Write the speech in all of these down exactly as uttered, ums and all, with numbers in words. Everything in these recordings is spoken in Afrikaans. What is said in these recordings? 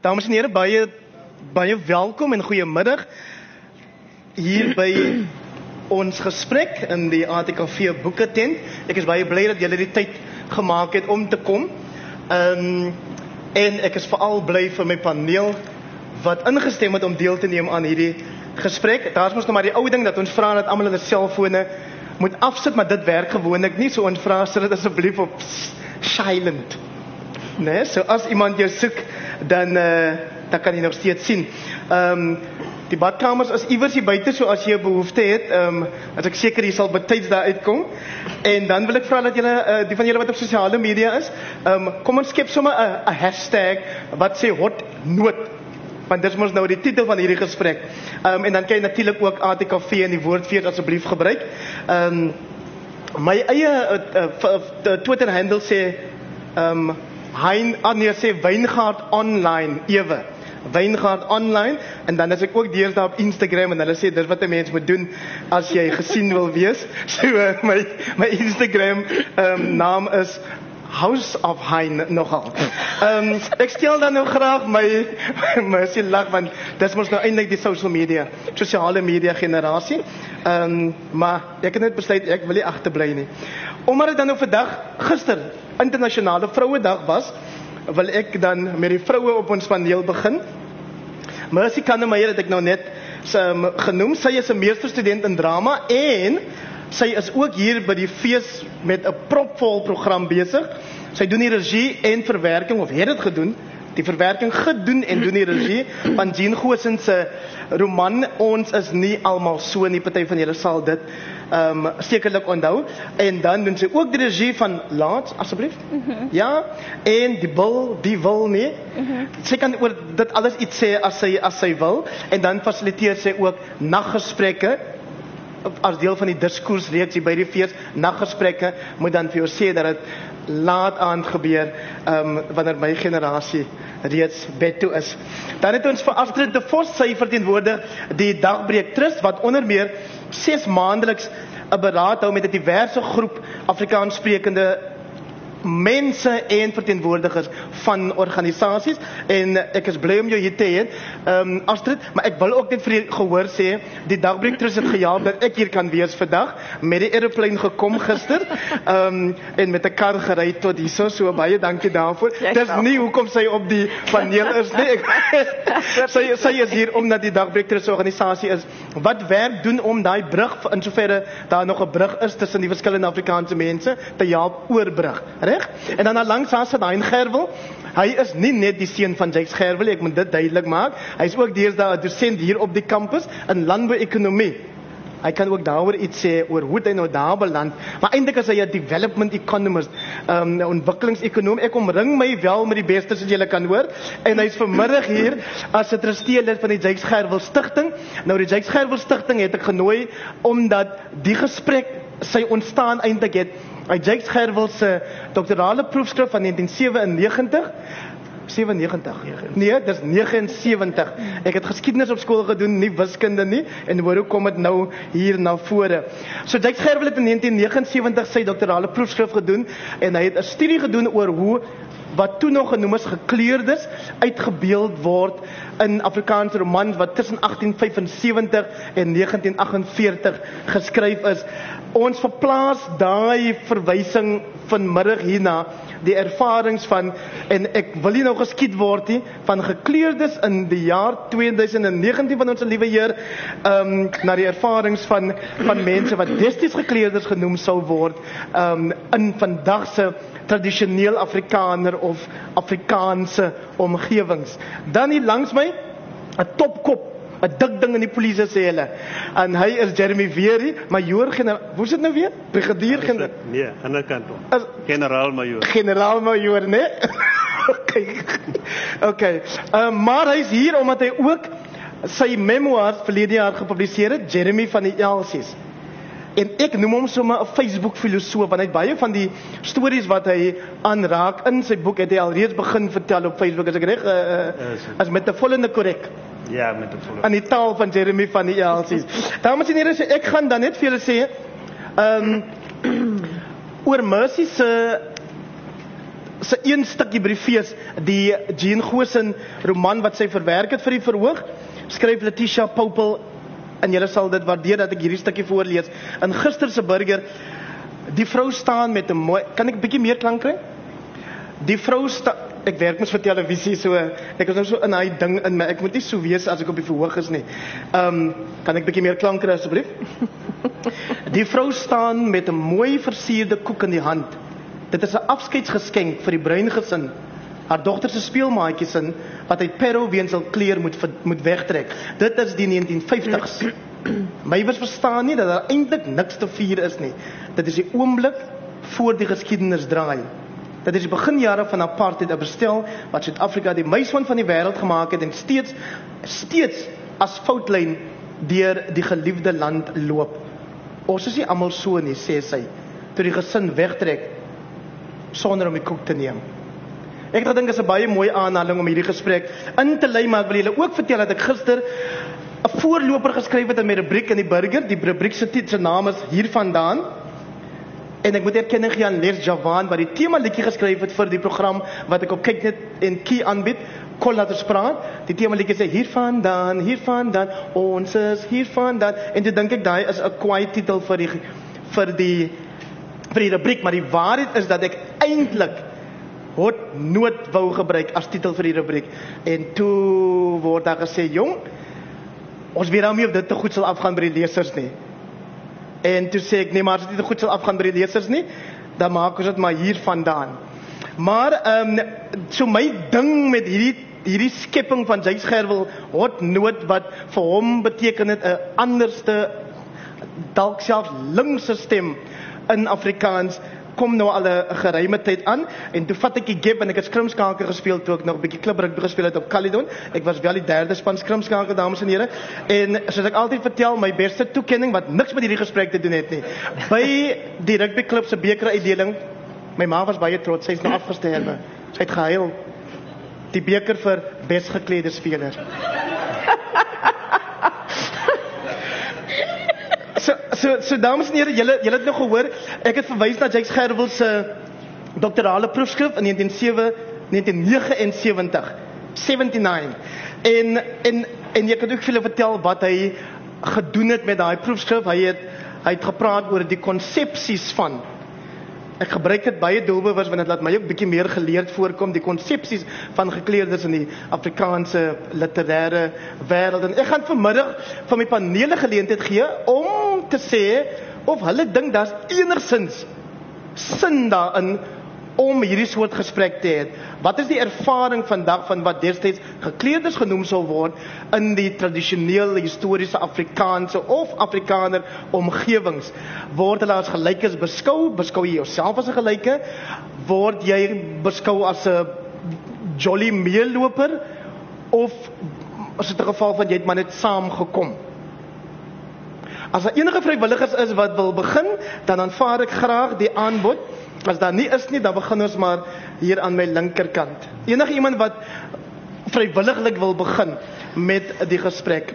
Dames en heren, baie, baie welkom en goeiemiddag hier by ons gesprek in die A T K V boeketent. Ek is baie bly dat julle die tyd gemaak het om te kom. Um, en ek is veral bly vir my paneel wat ingestem het om deel te neem aan hierdie gesprek. Daar is mos nou maar die ou ding dat ons vra dat almal hulle selfone moet afsit, maar dit werk gewoonlik nie, so ons vra sit dit asseblief op silent. Nee, so as iemand jou soek, dan, uh, dan kan jy nog steeds sien. Um, die badkamers is iewers hier buite, so as jy 'n behoefte het, um, as ek seker jy sal betyds daar uitkom. En dan wil ek vra dat julle, uh, die van julle wat op sosiale media is, um, kom ons skep sommer 'n hashtag wat sê hot noot. Want dit is mos nou die titel van hierdie gesprek. Um, en dan kan jy natuurlik ook A T K V en die woordfees asseblief gebruik. Um, my eie uh, uh, uh, Twitter handle sê um, Hein, ah nee, sê Wijngaard Online, ewe. Wijngaard Online, en dan is ek ook deesdae op Instagram, en hulle sê, dit wat 'n mens moet doen, as jy gesien wil wees. So, uh, my, my Instagram um, naam is House of Hein, nogal. Um, ek stel dan nou graag my, my sê lag, want dit is mos nou eindelijk die social media, sociale media generasie. Um, maar ek het net besluit, ek wil nie achterbly nie. Omdat het dan nou vandag, gister, internasionale vrouwendag was, wil ek dan met die vroue op ons paneel begin. Mercy Kannemeyer het ek nou net um, genoem, sy is 'n meesterstudent in drama en sy is ook hier by die fees met 'n propvol program besig. Sy doen die regie en verwerking, of het dit gedoen, die verwerking gedoen en doen die regie van Jean Goosen se roman Ons is nie almal so nie, party van julle sal dit um, sekerlik onthou. En dan doen sy ook die regie van Laat, asseblief. Mm-hmm. Ja, en die bil, die wil nie. Mm-hmm. Sy kan oor dit alles iets sê as sy, as sy wil. En dan fasiliteer sy ook naggesprekke as deel van die diskoersreeks hier by die fees. Naggesprekke moet dan vir jou sê dat dit laat aand gebeur, um, wanneer my generasie reeds bed toe is. Dan het ons vir Astrid de Vos, sy verteenwoordig die Dagbreek Trust, wat onder meer ses maandeliks 'n beraad hou met 'n diverse groep Afrikaans sprekende mense en verteenwoordigers van organisasies, en ek is bly om jou hier te hê, um, Astrid, maar ek wil ook net vir die gehoor sê, die Dagbreek Trust het gehelp dat ek hier kan wees vandag, met die aeroplane gekom gister, um, en met 'n kar gery tot hierso, so baie dankie daarvoor. Dis nie hoekom sy op die paneel is nie, ek, sy, sy is hier omdat die Dagbreek Trust organisasie is, wat werk doen om daai brug, in soverre daar nog 'n brug is tussen die verskillende Afrikaanse mense, te help oorbrug. En dan langs haar sit Hein Gerwel. Hy is nie net die seun van Jakes Gerwel, ek moet dit duidelik maak. Hy is ook deesdae 'n dosent hier op die kampus in landbouekonomie. Hy kan ook daaroor iets sê oor hoe hy nou daar beland, maar eintlik is hy 'n development economist, um, 'n ontwikkelingsekonoom. Ek omring my wel met die beste, soos julle kan hoor, en hy's vanmiddag hier as 'n trustee-lid van die Jakes Gerwel Stichting. Nou die Jakes Gerwel Stichting het ek genooi omdat die gesprek sy ontstaan eintlik het uit Jakes Gerwel se doktorale proefskrif van negentien sewennegentig. sewennegentig. Nee, dis negenensewentig. Ek het geskiedenis op skool gedoen, nie wiskunde nie, en hoor hoe kom dit nou hier na vore. So Jakes Gerwel het in negentien negenensewentig sy doktorale proefskrif gedoen, en hy het 'n studie gedoen oor hoe wat toe nog genoem is gekleurdes uitgebeeld word in Afrikaanse romans wat tussen agtien vyfensewentig en negentien agtenveertig geskryf is. Ons verplaas daai verwysing vanmiddag hierna, die ervarings van, en ek wil nie nou geskiet word nie, van gekleurdes in die jaar tweeduisend negentien van ons liewe Heer, um, na die ervarings van, van mense wat destyds gekleurdes genoem sou word, um, in vandag se tradisioneel Afrikaner of Afrikaanse omgewings. Dan hier langs my, 'n topkop, 'n dik ding in die polisie sê hulle. En hy is Jeremy Weery, majoor generaal. Hoe is dit nou weer? Brigadier generaal. Nee, aan die kant toe. Generaal majoor. Generaal majoor, nee. Okay. Okay. Um, maar hy is hier omdat hy ook sy memoirs verlede jaar gepubliseer het, Jeremy van die Elsies. En ek noem hom sommer 'n Facebook filosoof, want hy het baie van die stories wat hy aanraak in sy boek het hy al reeds begin vertel op Facebook, as ek reg, uh, uh, as met 'n vollende korrek. Ja, met 'n vollende. Aan die taal van Jeremy van die Elsies. Dames en here, ek gaan dan net vir julle sê, um, oor Mercy se se een stukkie by die fees, die Jean Goosen roman wat sy verwerk het vir die verhoog, skryf Letitia Poupel, en julle sal dit waardeer dat ek hierdie stukkie voorlees. In gister se burger, die vrou staan met 'n mooi, kan ek 'n bietjie meer klank kry? Die vrou staan, ek werk mos vir televisie, so ek is nou so in daai ding in my, ek moet nie so wees as ek op die verhoog is nie. Ehm, um, kan ek 'n bietjie meer klank kry asseblief? Die vrou staan met 'n mooi versierde koek in die hand. Dit is 'n afskeidsgeskenk vir die bruin gesin. Haar dogter se speelmaatjies in wat uit Pero weens hul kleur moet moet wegtrek. Dit is die negentien vyftigs. Meiwes verstaan nie dat daar eintlik niks te vier is nie. Dit is die oomblik voor die geskiedenis draai. Dit is die beginjare van apartheid, 'n bestel wat Suid-Afrika die muishoorn van die wêreld gemaak het en steeds steeds as foutlyn deur die geliefde land loop. Ons is nie almal so nie, sê sy, toe die gesin wegtrek sonder om die koek te neem. Ek dink dit is 'n baie mooi aanhaling om hierdie gesprek in te lei, maar ek wil julle ook vertel dat ek gister 'n voorloper geskryf het in my rubriek in die burger. Die rubriek se titel, se naam is Hiervandaan. En ek moet erkenning gee aan Les Javaan wat die tema liedjie geskryf het vir die program wat ek op Kyknet en Key aanbied, Kon laat ons praat. Die tema liedjie sê Hiervandaan, hiervandaan, ons is hiervandaan. En toe dink ek daai is 'n kwaai titel vir die vir die vir die rubriek, maar die waarheid is dat ek eintlik Hot Noot wou gebruik as titel vir die rubriek. En toe word daar gesê, jong, ons weet nou nie of dit te goed sal afgaan by die lesers nie. En toe sê ek, nee, maar as dit te goed sal afgaan by die lesers nie, dan maak ons dit maar Hiervandaan. Maar, um, so my ding met hierdie, hierdie skepping van Jy's Gerwel, Hot Noot, wat vir hom beteken het, 'n anderste, dalk selfs linkse stem in Afrikaans, kom nou al 'n geruime tyd aan, en toe vat ek die gap, en ek het skrimskaker gespeel, toe ek nog 'n bietjie klip rugby gespeel het op Caledon. Ek was wel die derde span skrimskaker, dames en here, en soos ek altyd vertel, my beste toekenning, wat niks met hierdie gesprek te doen het nie, by die rugbyklub se bekeruitdeling, my ma was baie trots, sy is nou afgesterwe, sy het gehuil, die beker vir best geklede speler. So, so, so dames en here, julle, julle het nou gehoor, ek het verwys na Jy's Gerwel se doktorale proefskrif in negentien negenensewentig, seventy-nine, en, en, en jy kan ook vir julle vertel wat hy gedoen het met daai proefskrif. Hy het, hy het gepraat oor die konsepsies van, ek gebruik dit baie doelbewus, want dit laat my ook bietjie meer geleerd voorkom, die konsepsies van gekleerdes in die Afrikaanse literêre wêreld. En ek gaan vanmiddag van my panele geleentheid gee om te sê of hulle dink daar's enigsins sin daarin om hierdie soort gesprek te hê. Wat is die ervaring vandag van wat destyds gekleerdes genoem sou word in die tradisionele historiese Afrikaanse of Afrikaner omgewings? Word hulle as gelykes beskou? Beskou jy jouself as 'n gelyke? Word jy beskou as 'n jolly meeloper? Of is dit 'n geval van jy het maar net saamgekom? As daar enige vrywilligers is wat wil begin, dan aanvaar ek graag die aanbod. As daar nie is nie, dan begin ons maar hier aan my linkerkant. Enige iemand wat vrywilliglik wil begin met die gesprek.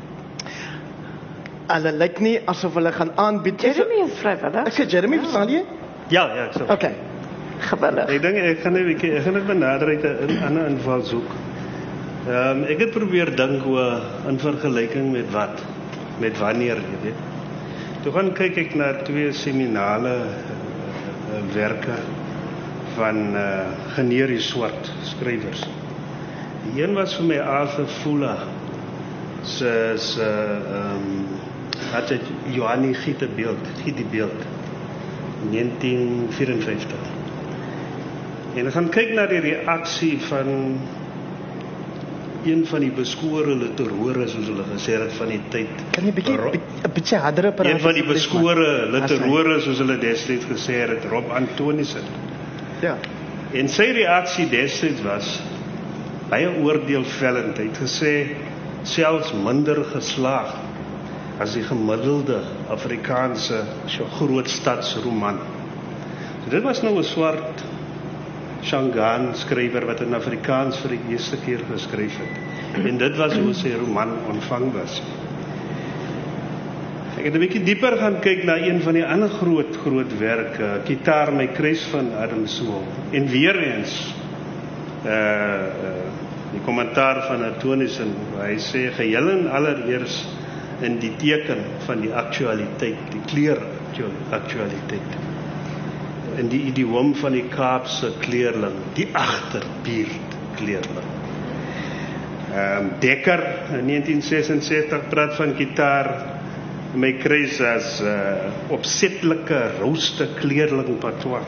Hulle lyk nie asof hulle gaan aanbied. Jeremy is vrywillig. Ek sê Jeremy, verstaan jy? Ja, ja, ek sê. Okay. Gewillig. Ek dink ek gaan net 'n bietjie, ek gaan net benader uit 'n ander inval soek. Ehm um, ek het probeer dink oor in vergelyking met wat, met wanneer, jy weet. Toe gaan kyk ek na twee seminale werke van uh, Generie Swart skrywers. Die een was vir my Arthur Fuller se se ehm het dit Johannie Giet die beeld, Giet die beeld negentien vyf-en-vyftig. En ek gaan kyk na die reaksie van een van die beskore literore, soos hulle gesê het van die tyd. Kan jy 'n bietjie 'n bietjie harder praat? Een van die beskore literore, soos hulle destyds gesê het, Rob Antonissen. Ja. En sy reaksie destyds was baie oordeelvellend. Hy het gesê selfs minder geslaag as die gemiddelde Afrikaanse grootstadsroman. So dit was nou 'n swart Shangaan skrywer wat in Afrikaans vir die eerste keer geskryf het. En dit was hoe sy roman ontvang was. Ek het 'n bietjie dieper gaan kyk na een van die ander groot groot werke, Gitaar My Kruis van Adam Small. En weer eens uh, uh, die kommentaar van Antonissen, waar hy sê geheel en allereers in die teken van die aktualiteit, die kleur aktualiteit. In die idioom van die Kaapse kleerling, die agterbuurt kleerling. Um, Dekker in negentien sesensestig praat van Gitaar My Kruis as uh, opsetlike rooste kleerling patois.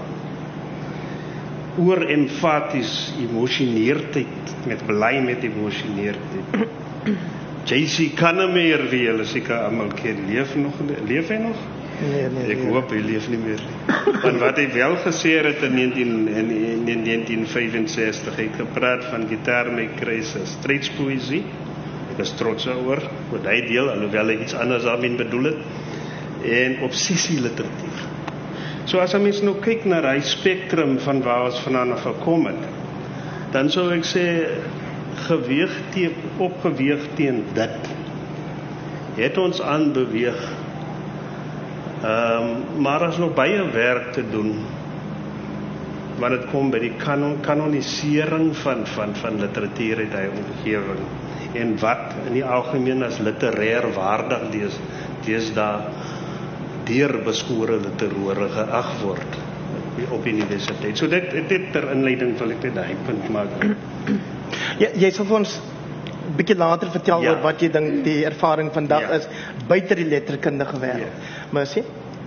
Oor emfaties emosioneerdheid, met bly met emosioneerdheid. J C Kannemeyer, wie julle seker almal ken, leef nog, leef hy nog? Nee, nee, Ek nee. hoop hy leef nie meer. Want wat hy wel gesê het in, negentien, in, in negentien vyfensestig, hy het gepraat van Gitaar My Kruis as strydspoësie. Ek is trots daaroor, wat hy deel, alhoewel hy iets anders daarmee bedoel het, en obsessieliteratuur. So as 'n mens nou kyk na die spektrum van waar ons vandaan gekom het, dan sou ek sê geweeg teen, opgeweeg teen dit, het ons aanbeweeg. Um, maar as nog baie werk te doen, wanneer dit kom by die kanon, kanonisering van, van, van literatuur uit die omgewing, en wat in die algemeen as literair waardig dees, dees daar deur beskore literore geag word op universiteit. So dit, dit ter inleiding wil ek dit daai punt maak. Ja, jy sal vir ons bietjie later vertel Ja. oor wat jy dink die ervaring vandag Ja. is buite die letterkundige wêreld. Mercy?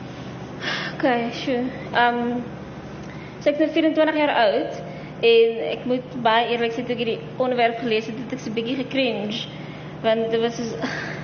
Okay, sure. Um, so ek is nou vierentwintig jaar oud en ek moet baie eerlik sê toe ek hierdie onderwerp gelees het, het ek so 'n bietjie gecringe, want dit was so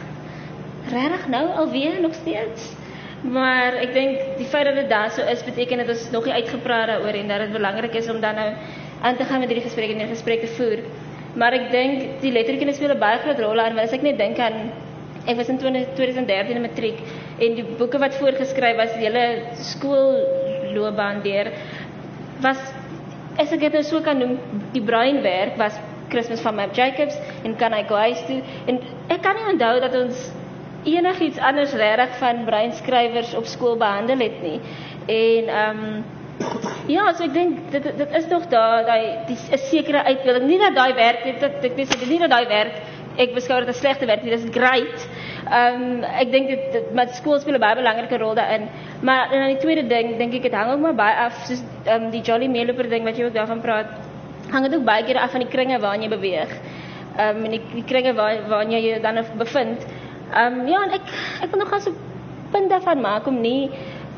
regtig nou alweer nog steeds. Maar ek dink die feit dat dit daar so is, beteken dat ons nog nie uitgepraat daaroor en dat dit belangrik is om dan nou aan te gaan met hierdie gesprekke en hierdie gesprekke te voer. Maar ek dink die letterkunde speel 'n baie groot rol aan, want as ek net dink aan ek was in twintig dertien in matriek en die boeke wat voorgeskryf was, die hele skoolloopbaan deur was, as ek dit nou so kan noem, die breinwerk was Christmas van Map Jacobs en Kan I Go Huis Toe, en ek kan nie onthou dat ons enigiets anders regtig van breinskrywers op skool behandel het nie. En um, ja, so ek dink dit dit is nog daar daai 'n sekere uitbeelding, nie dat daai werk dit dit dit is dit nie dat daai werk ek beskou dit as slegte werk, dit is great. Um, ek dink dit, dit met skool speel 'n baie belangrike rol daarin. Maar en dan die tweede ding, dink ek dit hang ook maar baie af, soos um, die Jolly Meeloper ding wat jy ook daarvan praat, hang dit ook baie keer af van die kringe waarin jy beweeg. Um, en die, die kringe waar, waarin jy jou dan bevind. Um, ja, en ek, ek wil nog gaan so punt daarvan maak om nie,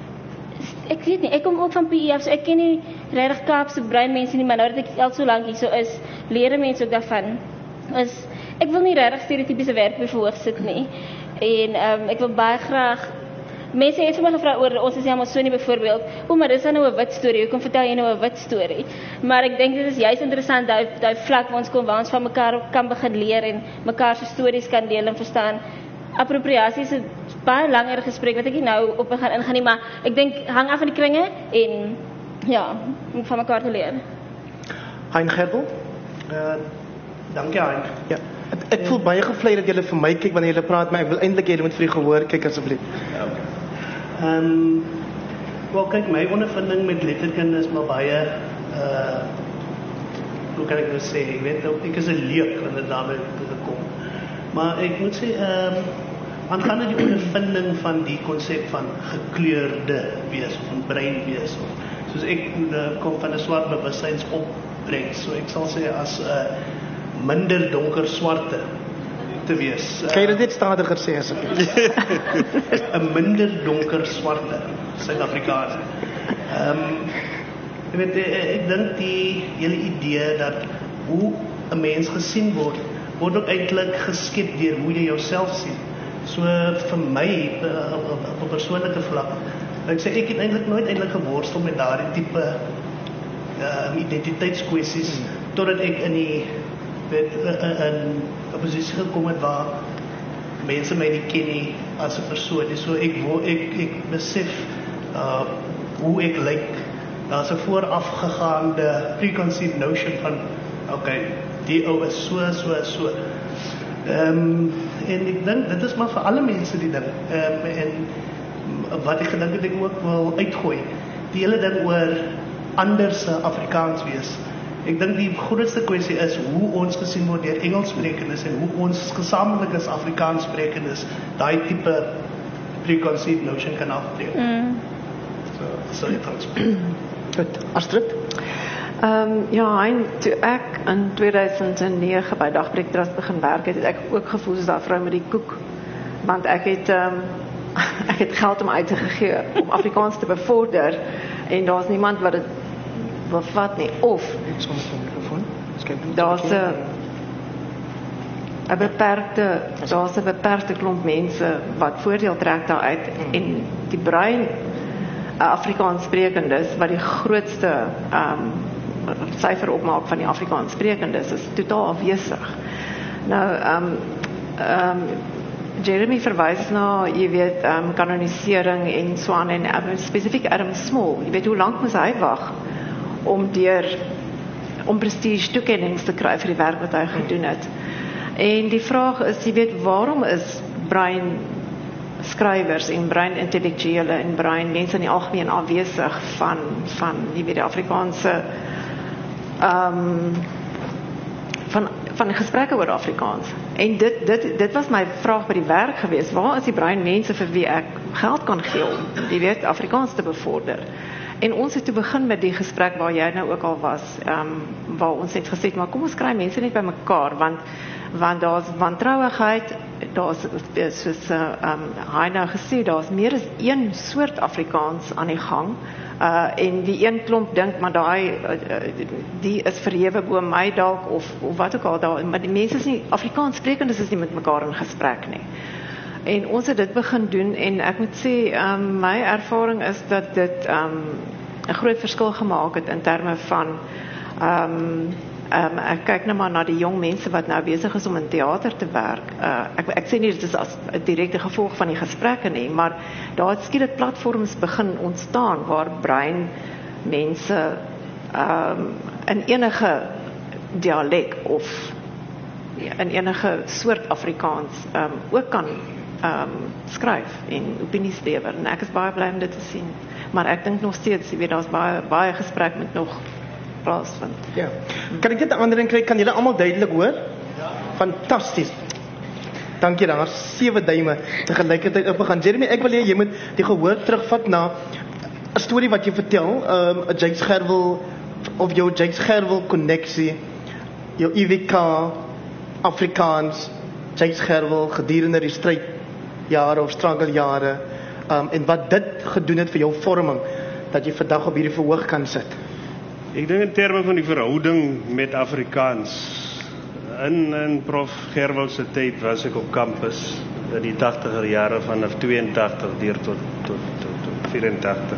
ek weet nie, ek kom ook van P E af, so ek ken nie regtig Kaapse breinmense nie, maar nou dat ek al so lank hier so is, leer mense ook daarvan. Is, ek wil nie regtig stereotypiese werk verhoog sit nie. En um, ek wil baie graag, mense het vir my gevra oor, ons is nie allemaal so nie byvoorbeeld, o, maar dis dan nou 'n wit storie, hoekom vertel jy nou 'n wit storie? Maar ek dink dit is juist interessant, daai daai vlak waar ons kom, waar ons van mekaar kan begin leer en mekaar se stories kan deel en verstaan. Appropriasie is 'n baie langer gesprek wat ek nie nou op gaan ingaan nie, maar ek dink hang af van die kringe en ja, om van mekaar te leer. Hein Gerbel? Uh, dankie Hein. Ja. Ek, ek voel baie gevlei dat julle vir my kyk wanneer julle praat, maar ek wil eintlik hê julle moet vir die gehoor kyk asseblief. Ja, okay. Ehm, um, wel kyk, my ondervinding met letterkunde is maar baie uh hoe kan ek nou sê, ek weet ek is 'n leek wanneer dit daarby kom. Maar ek moet sê ehm um, aangaande die ondervinding van die konsep van gekleurde wees of 'n brein wees of soos ek uh, kom van 'n swart bewussynsopbreek, so ek sal sê as 'n uh, minder donker swarte te wees. Kan jy dit net stadiger sê asseblief? 'n minder donker swarte Suid-Afrikaner. Ehm um, ek weet ek, ek dink die hele idee dat hoe 'n mens gesien word, word ook eintlik geskep deur hoe jy jouself sien. So vir my op 'n persoonlike vlak, ek sê ek het eintlik nooit eintlik geworstel met daardie tipe uh, identiteitskwessies hmm. totdat ek in die weet in 'n posisie gekom het waar mense my nie ken nie as 'n persoon. So ek wil ek ek besef uh hoe ek lyk. Daar's 'n voorafgegaande preconceived notion van okay, die ou is so so so. Ehm um, En ek dink dit is maar vir alle mense die ding. Um, en wat ek gedink het ek ook wil uitgooi, die hele ding oor anderse Afrikaans wees. Ek dink die grootste kwessie is hoe ons gesien word deur Engelssprekendes en hoe ons gesamentlik as Afrikaanssprekendes daai tipe preconceived notion kan afbreek. Mm. So, so dit is. Goed, Astrid? Um, ja, en toe ek in tweeduisend nege by Dagbreek Trust begin werk het, het ek ook gevoel soos daai vrou met die koek. Want ek het um, ek het geld om uit te gee om Afrikaans te bevorder en daar's niemand wat dit wil vat nie. Of daar's 'n 'n beperkte daar's 'n beperkte klomp mense wat voordeel trek daaruit en die brein Afrikaanssprekendes wat die grootste um, syfer opmaak van die Afrikaanssprekendes is totaal afwesig. Nou, um, um, Jeremy verwys na, jy weet, um, kanonisering en so aan en um, spesifiek Adam Small. Jy weet hoe lank moes hy wag om deur om prestige toekennings te kry vir die werk wat hy gedoen het. En die vraag is, jy weet, waarom is brein skrywers en brein intellektuele en brein mense in die algemeen afwesig van van jy weet die Afrikaanse um, van van gesprekke oor Afrikaans. En dit dit dit was my vraag by die werk geweest. Waar is die brein mense vir wie ek geld kan gee om jy weet Afrikaans te bevorder? En ons het toe begin met die gesprek waar jy nou ook al was, um, waar ons het gesê, maar kom ons kry mense net by mekaar, want want daar's wantrouigheid, daar's soos uh, um, hy nou gesê, daar's meer as een soort Afrikaans aan die gang, uh, en die een klomp dink, maar daai uh, die is verhewe bo my dalk, of, of wat ook al, daar, maar die mense is nie, Afrikaanssprekendes is nie met mekaar in gesprek nie. En ons het dit begin doen, en ek moet sê, um, my ervaring is dat dit um, 'n groot verskil gemaak het in terme van um, Um, ek kyk nou maar na die jong mense wat nou besig is om in teater te werk. Uh, ek, ek sê nie dit is as 'n direkte gevolg van die gesprekke nie, maar daar het skielik platforms begin ontstaan waar brein mense um, in enige dialek of ja, in enige soort Afrikaans um, ook kan um, skryf en opinies lewer. En ek is baie bly om dit te sien. Maar ek dink nog steeds, jy weet, daar's baie baie gesprek met nog plaasvind. Ja. Kan ek dit 'n ander ding kry? Kan julle almal duidelik hoor? Ja. Fantasties. Dankie dan. Daar's sewe duime te gelykheid opgegaan. Jeremy, ek wil hê jy moet die gehoor terugvat na 'n storie wat jy vertel, 'n um, Jakes Gerwel of jou Jakes Gerwel koneksie, jou I W K Afrikaans, Jakes Gerwel gedurende die strydjare of struggle-jare, um, en wat dit gedoen het vir jou vorming dat jy vandag op hierdie verhoog kan sit. Ek dink in terme van die verhouding met Afrikaans. In, in Prof Gerwel se tyd was ek op kampus in die tachtiger jare vanaf tweeëntagtig deur tot tot tot, tot vyfentagtig.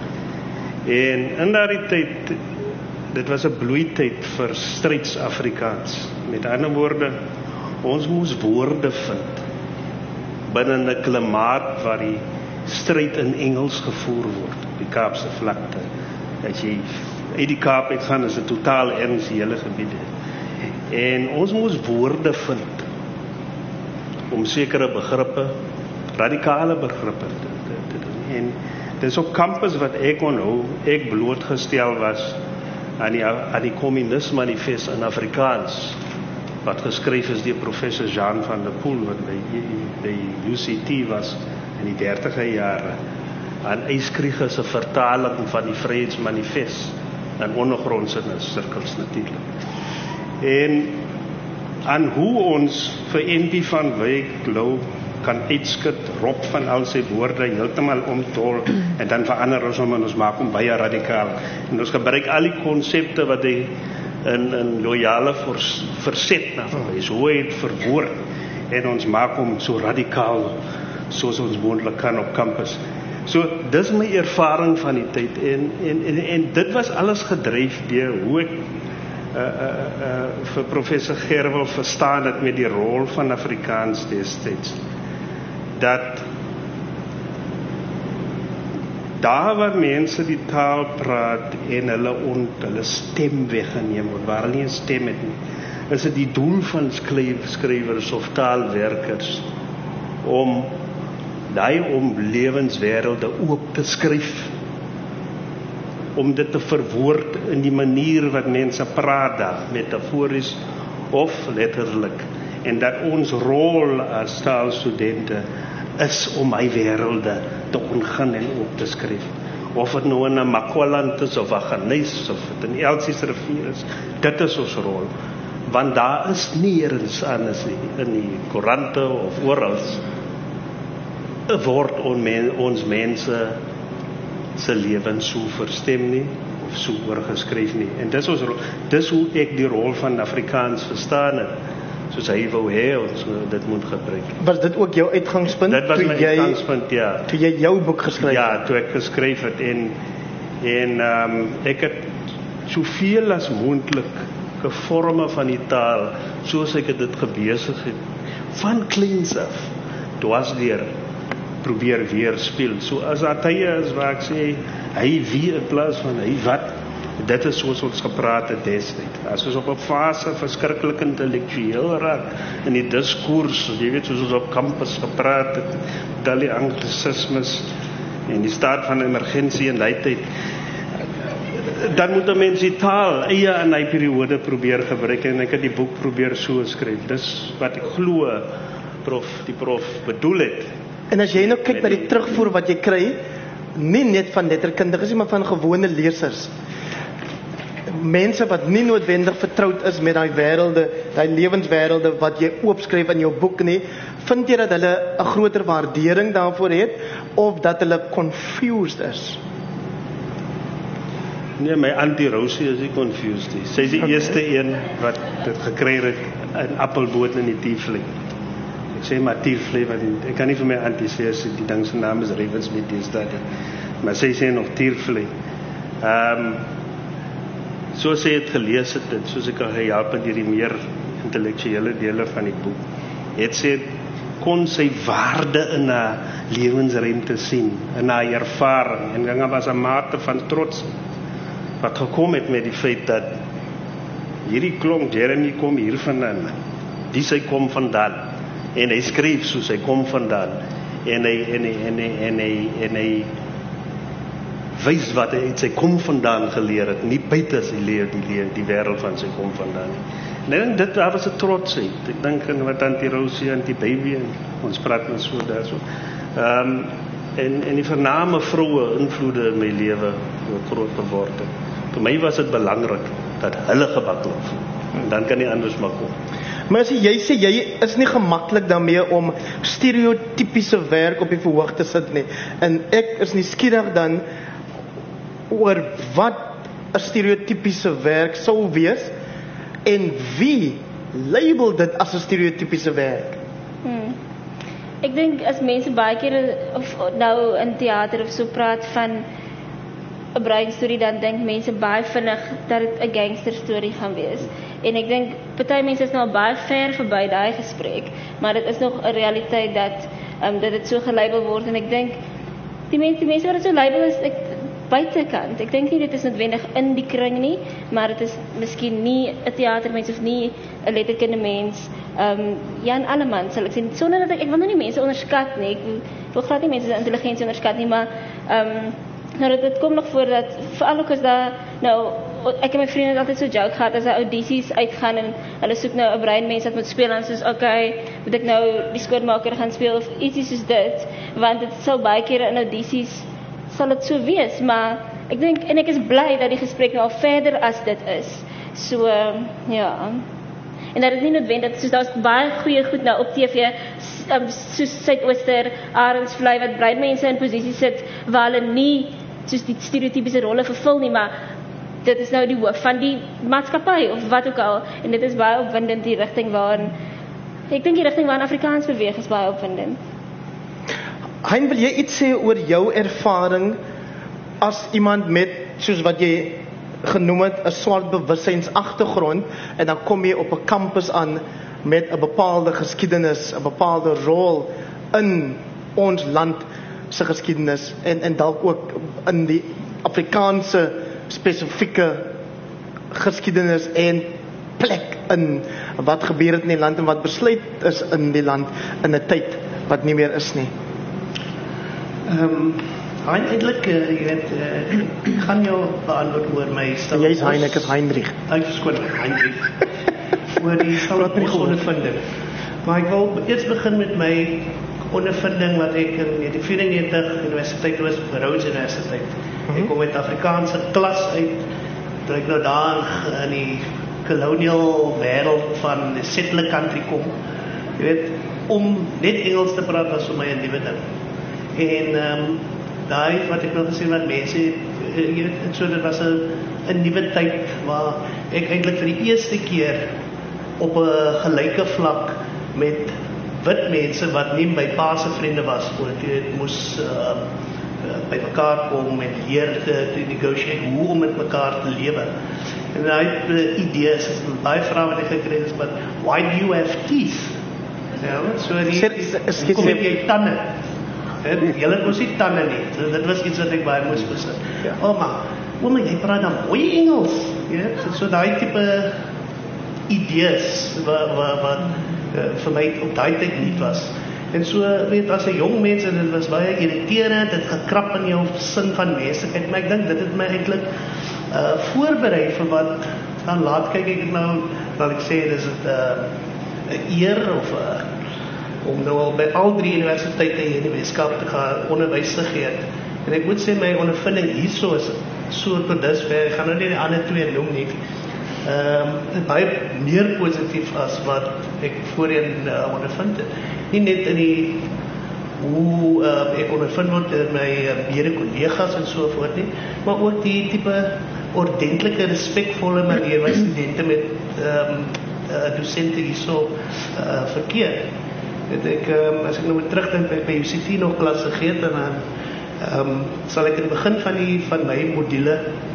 En in daardie tyd, dit was 'n bloeityd vir stryds-Afrikaans. Met ander woorde, ons moes woorde vind binne 'n klimaat waar die stryd in Engels gevoer word op die Kaapse vlakte. As jy uit die Kaap uitgaan, is 'n totaal erns die hele gebied. En ons moes woorde vind om sekere begrippe, radikale begrippe te, te, te doen. En dis op kampus wat ek onhou, ek blootgestel was aan die, aan die Communisme-manifest in Afrikaans, wat geskryf is deur professor Jean van der Poel, wat by, by U C T was in die dertiger jare. Aan Yskriege se vertaling van die Vryheidsmanifest en ondergrondse sirkels natuurlik. En aan hoe ons vir N P van Wyk Lou kan uitskit, Rob van al sy woorde heeltemal omtol en dan verander ons hom en ons maak hom baie radikaal. En ons gebruik al die konsepte wat hy in, in loyale vers, verset na verwys, hoe hy het verwoord, en ons maak hom so radikaal soos ons moontlik kan op kampus. So, dis my ervaring van die tyd, en, en, en, en dit was alles gedryf deur hoe ek uh, uh, uh, vir professor Gerwel verstaan het met die rol van Afrikaans destyds. Dat daar waar mense die taal praat en hulle ont, hulle stem weggeneem word, waar hulle nie 'n stem het nie, is dit die doel van skryf, skrywers of taalwerkers om daai om lewenswêrelde oop te skryf, om dit te verwoord in die manier wat mense praat daar, metafories of letterlik, en dat ons rol as taalstudente is om hy wêrelde te ontgin en op te skryf. Of het nou in 'n Makwaland is of 'n Aggeneys of het in Elsies rivier is, dit is ons rol. Want daar is nie eens anders in die koerante of oral word on men, ons mense se lewens so verstem nie of so oorgeskryf nie. En dis ons rol, dis hoe ek die rol van Afrikaans verstaan het. Soos hy wou hê ons dit moet gebruik. Was dit ook jou uitgangspunt? Dit was toe my jy, uitgangspunt, ja. Toe jy jou boek geskryf Ja, het? toe ek geskryf het en en um, ek het soveel as moontlik gevorme van die taal soos ek dit gebesig het van kleins af dwarsdeur probeer weerspieël. So as daar tye is waar ek sê hy wie in plaas van hy wat, dit is soos ons gepraat het destyds. As ons op 'n fase verskriklik intellektueel raak in die diskurs, jy weet soos ons op kampus gepraat het, al die anglisismes en die staat van emergensie in daai tyd, dan moet 'n mens die taal eie in hy periode probeer gebruik en ek het die boek probeer so skryf. Dis wat ek glo prof die prof bedoel het. En as jy nou kyk na die terugvoer wat jy kry, nie net van letterkundiges nie, maar van gewone lesers, mense wat nie noodwendig vertroud is met daai wêrelde, daai lewenswêrelde wat jy oopskryf in jou boek nie, vind jy dat hulle 'n groter waardering daarvoor het of dat hulle confused is? Nee, my Auntie Rosie is nie confused nie. Sy is die okay. eerste een wat dit gekry het in appelboot in die Tiefling. Ek sê maar Tiefling, want ek kan nie vir my Auntie sê as die ding se naam is Ravensmead deesdae nie. Maar sy sê nog Tiefling. Ehm um, soos sy het gelees het, het soos ek al gehelp het deur die meer intellektuele dele van die boek, het sy kon sy waarde in haar lewensruimte sien, in haar ervaring, en daar was 'n mate van trots wat gekom het met die feit dat hierdie klomp Jeremy kom hier vandaan, die sy kom vandaan, en hy skryf soos hy kom vandaan, en hy en hy en hy en hy, en hy wys wat hy uit sy kom vandaan geleer het, nie buite sy leer die leer die wêreld van sy kom vandaan nie. En dit daar was 'n trotsheid. Ek dink aan wat Auntie Rosie, Auntie Baby en ons praat net so daarso. Ehm um, en en die vername vroue invloede in my lewe groot geword het. Vir my was dit belangrik dat hulle gebak word. En dan kan nie anders maar kom. Maar as jy sê jy is nie gemaklik daarmee om stereotypiese werk op die verhoog te sit nie. En ek is nuuskierig dan oor wat 'n stereotypiese werk sou wees en wie label dit as 'n stereotypiese werk? Hmm. Ek dink as mense baie keer of nou in teater of so praat van 'n breinstorie, dan dink mense baie vinnig dat dit 'n gangsterstorie gaan wees. En ek dink party mense is nou baie ver verby daai gesprek, maar dit is nog 'n realiteit dat um, dat dit so gelabel word, en ek dink die mense die mense wat dit so label is ek buitekant. Ek dink nie dit is noodwendig in die kring nie, maar dit is miskien nie 'n teatermens of nie 'n letterkunde mens. Ehm um, Jan Alleman sal ek sê, sonder dat ek ek wil nou nie mense onderskat nie. Ek wil glad nie mense se intelligensie onderskat nie, maar ehm um, nou dit, dit kom nog voor dat veral ook as daar nou ek en my vriende het altyd so joke gehad as daar audisies uitgaan en hulle soek nou 'n breinmens wat moet speel en soos okay, moet ek nou die skoonmaker gaan speel of ietsie soos dit, want dit sou baie keer in audisies sal dit so wees, maar ek dink en ek is bly dat die gesprek nou al verder as dit is. So uh, ja. En dat dit nie noodwendig soos daar's baie goeie goed nou op T V um, soos Suidooster, Arendsvlei wat breinmense in posisie sit waar hulle nie soos die stereotypiese rolle vervul nie, maar dit is nou die hoof van die maatskappy of wat ook al, en dit is baie opwindend die rigting waarin ek dink die rigting waarin Afrikaans beweeg is baie opwindend. Hein, wil jy iets sê oor jou ervaring as iemand met, soos wat jy genoem het, 'n swart bewussynsagtergrond, en dan kom jy op 'n kampus aan met 'n bepaalde geskiedenis, 'n bepaalde rol in ons land. se geskiedenis en en dalk ook in die Afrikaanse spesifieke geskiedenis en plek in wat gebeur het in die land en wat besluit is in die land in 'n tyd wat nie meer is nie. Ehm um, eintlik uh, jy weet uh, ek gaan jou beantwoord oor my stel. Jy's Hein, ek is Heinrich. Ek is skoon Heinrich. Oor die Stellenbosch ondervinding. Maar ek wil eers begin met my ondervinding wat ek in negentien vyf-en-negentig universiteit was, Rhodes Universiteit. Ek kom met Afrikaanse klas uit, toe ek nou daar in die colonial wêreld van die settler country kom. Jy weet, om net Engels te praat was vir my 'n nuwe ding. En ehm um, daai wat ek nou gesien wat mense, jy weet, so dit was 'n 'n nuwe tyd waar ek eintlik vir die eerste keer op 'n gelyke vlak met wit mense wat nie my pa se vriende was, want jy moes uh, by mekaar kom en leer te, te negotiate hoe om met mekaar te lewe. En hy het uh, idees, baie vrae wat ek gekry het is, but why do you have teeth? Ja, so die, kom het jy tande? Julle moes nie tande nie, so, dit was iets wat ek baie moes besit. Ja. Oh maar, ooma, jy praat dan mooi Engels, ja? so, so die type idees wat, wat, wat uh, vir my op die tyd nie was. En so, weet, as 'n jong mens, en dit was baie irriterend, dit gekrap in jou sin van menslikheid, maar ek dink dit het my eintlik uh, voorberei vir wat, dan laat kyk ek nou, wat ek sê, dis het 'n uh, eer, of uh, om nou al by al drie universiteite hier in die Weskaap te gaan onderwys te gee. En ek moet sê, my ondervinding hierso is so tot dusver, ek gaan nou nie die ander twee noem nie, um, baie meer positief as wat ek voorheen uh, ondervind het. Nie net in die hoe uh, ek ondervind word in my uh, mede kollegas en so voort nie, maar ook die tipe ordentlike, respekvolle manier wat studente met um, uh, docente hierso uh, verkeer. Het ek, um, as ek nou moet terugdink by, by U C T nog klas gegee het, en dan um, sal ek in die begin van, die, van my module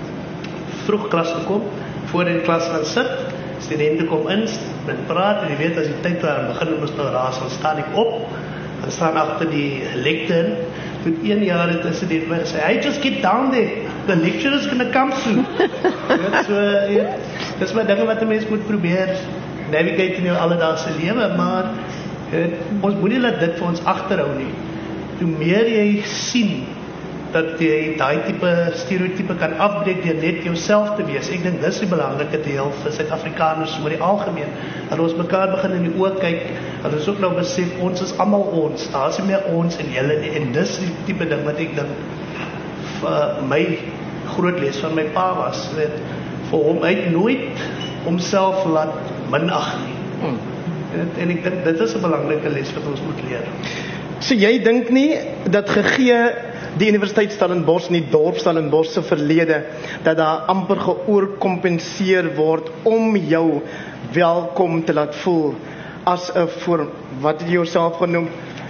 vroeg klas te kom, voor in klas gaan sit, studente kom in, men praat, en jy weet, as die tyd aan begin ons nou raas, dan staan ek op, dan staan achter die lectern, toen een jaar het een student my gesê, hey, just get down there, the lecture is gonna come soon. Ja, so, ja, dis maar dinge wat die mens moet probeer, navigate in jou alledaagse lewe, maar ja, ons moet nie laat dit vir ons agterhou nie. Hoe meer jy sien, dat jy daai tipe stereotype kan afbreek deur net jouself te wees. Ek dink dis die belangrike deel vir Suid-Afrikaners oor die algemeen. Dat ons mekaar begin in die oë kyk, dat ons ook nou besef, ons is almal ons, daar is nie meer ons en julle nie, en dis die tipe ding wat ek dink vir my groot les van my pa was, weet, vir hom uit nooit homself laat minag nie. Hmm. En ek dink dit is 'n belangrike les wat ons moet leer. So jy dink nie dat gegee die Universiteit Stellenbosch en die dorp Stellenbosch se verlede, dat daar amper geoorkompenseer word om jou welkom te laat voel as 'n voor wat jy jouself genoem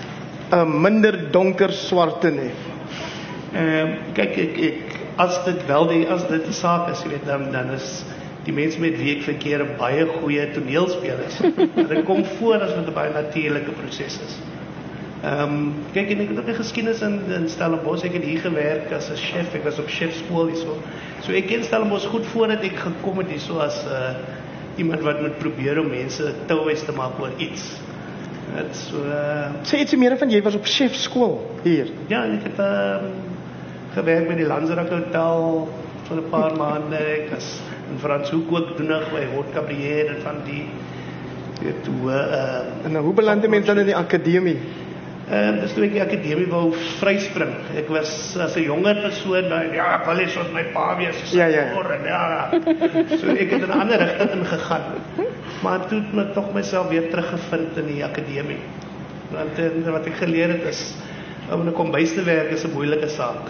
'n minder donker swarte nie. Ehm uh, kyk ek ek as dit wel die as dit die saak is, jy weet, dan dan is die mense met wie ek verkeer baie goeie toneelspelers. Dit kom voor as wat 'n baie natuurlike proses is. Ehm um, kyk, en ek het ook 'n geskiedenis in, in Stellenbosch. Ek het hier gewerk as 'n chef. Ek was op chefskool hierso. So ek ken Stellenbosch goed voordat ek gekom het hierso as uh, iemand wat moet probeer om mense touwys te maak oor iets. Dit so uh, sê ietsie meer van jy was op chefskool hier. Ja, ek het ehm um, gewerk by die Landsrak Hotel vir 'n paar maande. Ek as in Frans Hoek ook doenig by Hot Cabrier en van die weet toe uh, en nou, hoe beland die mense dan in die akademie? En dis toe ek die akademie wou vryspring. Ek was as 'n jonger persoon, nou, ja, ek wil nie soos my pa wees, so ja, ja. En, ja. So ek het in 'n ander rigting ingegaan. Maar toe het ek tog myself weer teruggevind in die akademie. Want en, wat ek geleer het is, om in 'n kombuis te werk is 'n moeilike saak.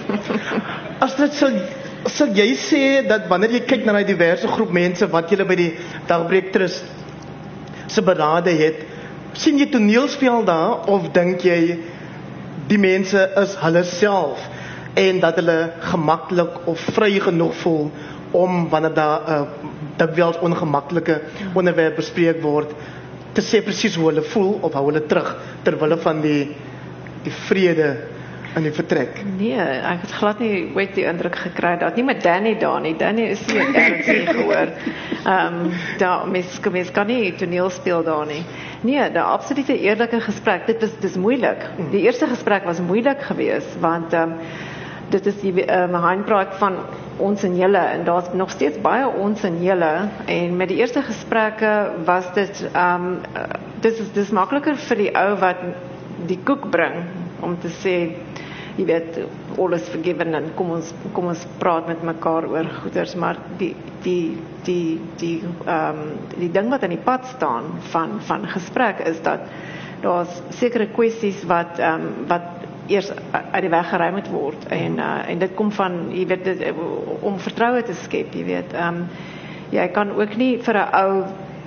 As dit sal, sal jy sê dat wanneer jy kyk na die diverse groep mense wat jy by die Dagbreek Trust se berade het, sien jy toneelspel daar, of dink jy die mense is hulle self en dat hulle gemaklik of vry genoeg voel om wanneer daar 'n uh, dikwels ongemaklike onderwerp bespreek word te sê presies hoe hulle voel of hou hulle terug terwille van die die vrede in die vertrek. Nee, ek het glad nie ooit die indruk gekry dat nie met Danny daar nie. Danny is nie ernstig gehoor. Ehm um, daar mens, mens kan nie toneel speel daar nie. Nee, 'n absolute eerlike gesprek. Dit was dis moeilik. Die eerste gesprek was moeilik geweest want ehm um, dit is die um, Hein praat van ons en julle en daar's nog steeds baie ons en julle en met die eerste gesprekke was dit ehm um, dis is dis makliker vir die ou wat die koek bring om te sê jy weet all is forgiven en kom ons kom ons praat met mekaar oor goeders maar die die die die ehm um, die ding wat aan die pad staan van van gesprek is dat daar's sekere kwessies wat ehm um, wat eers uit die weg geruim moet word en uh, en dit kom van jy weet dit, om vertroue te skep jy weet ehm um, jy kan ook nie vir 'n ou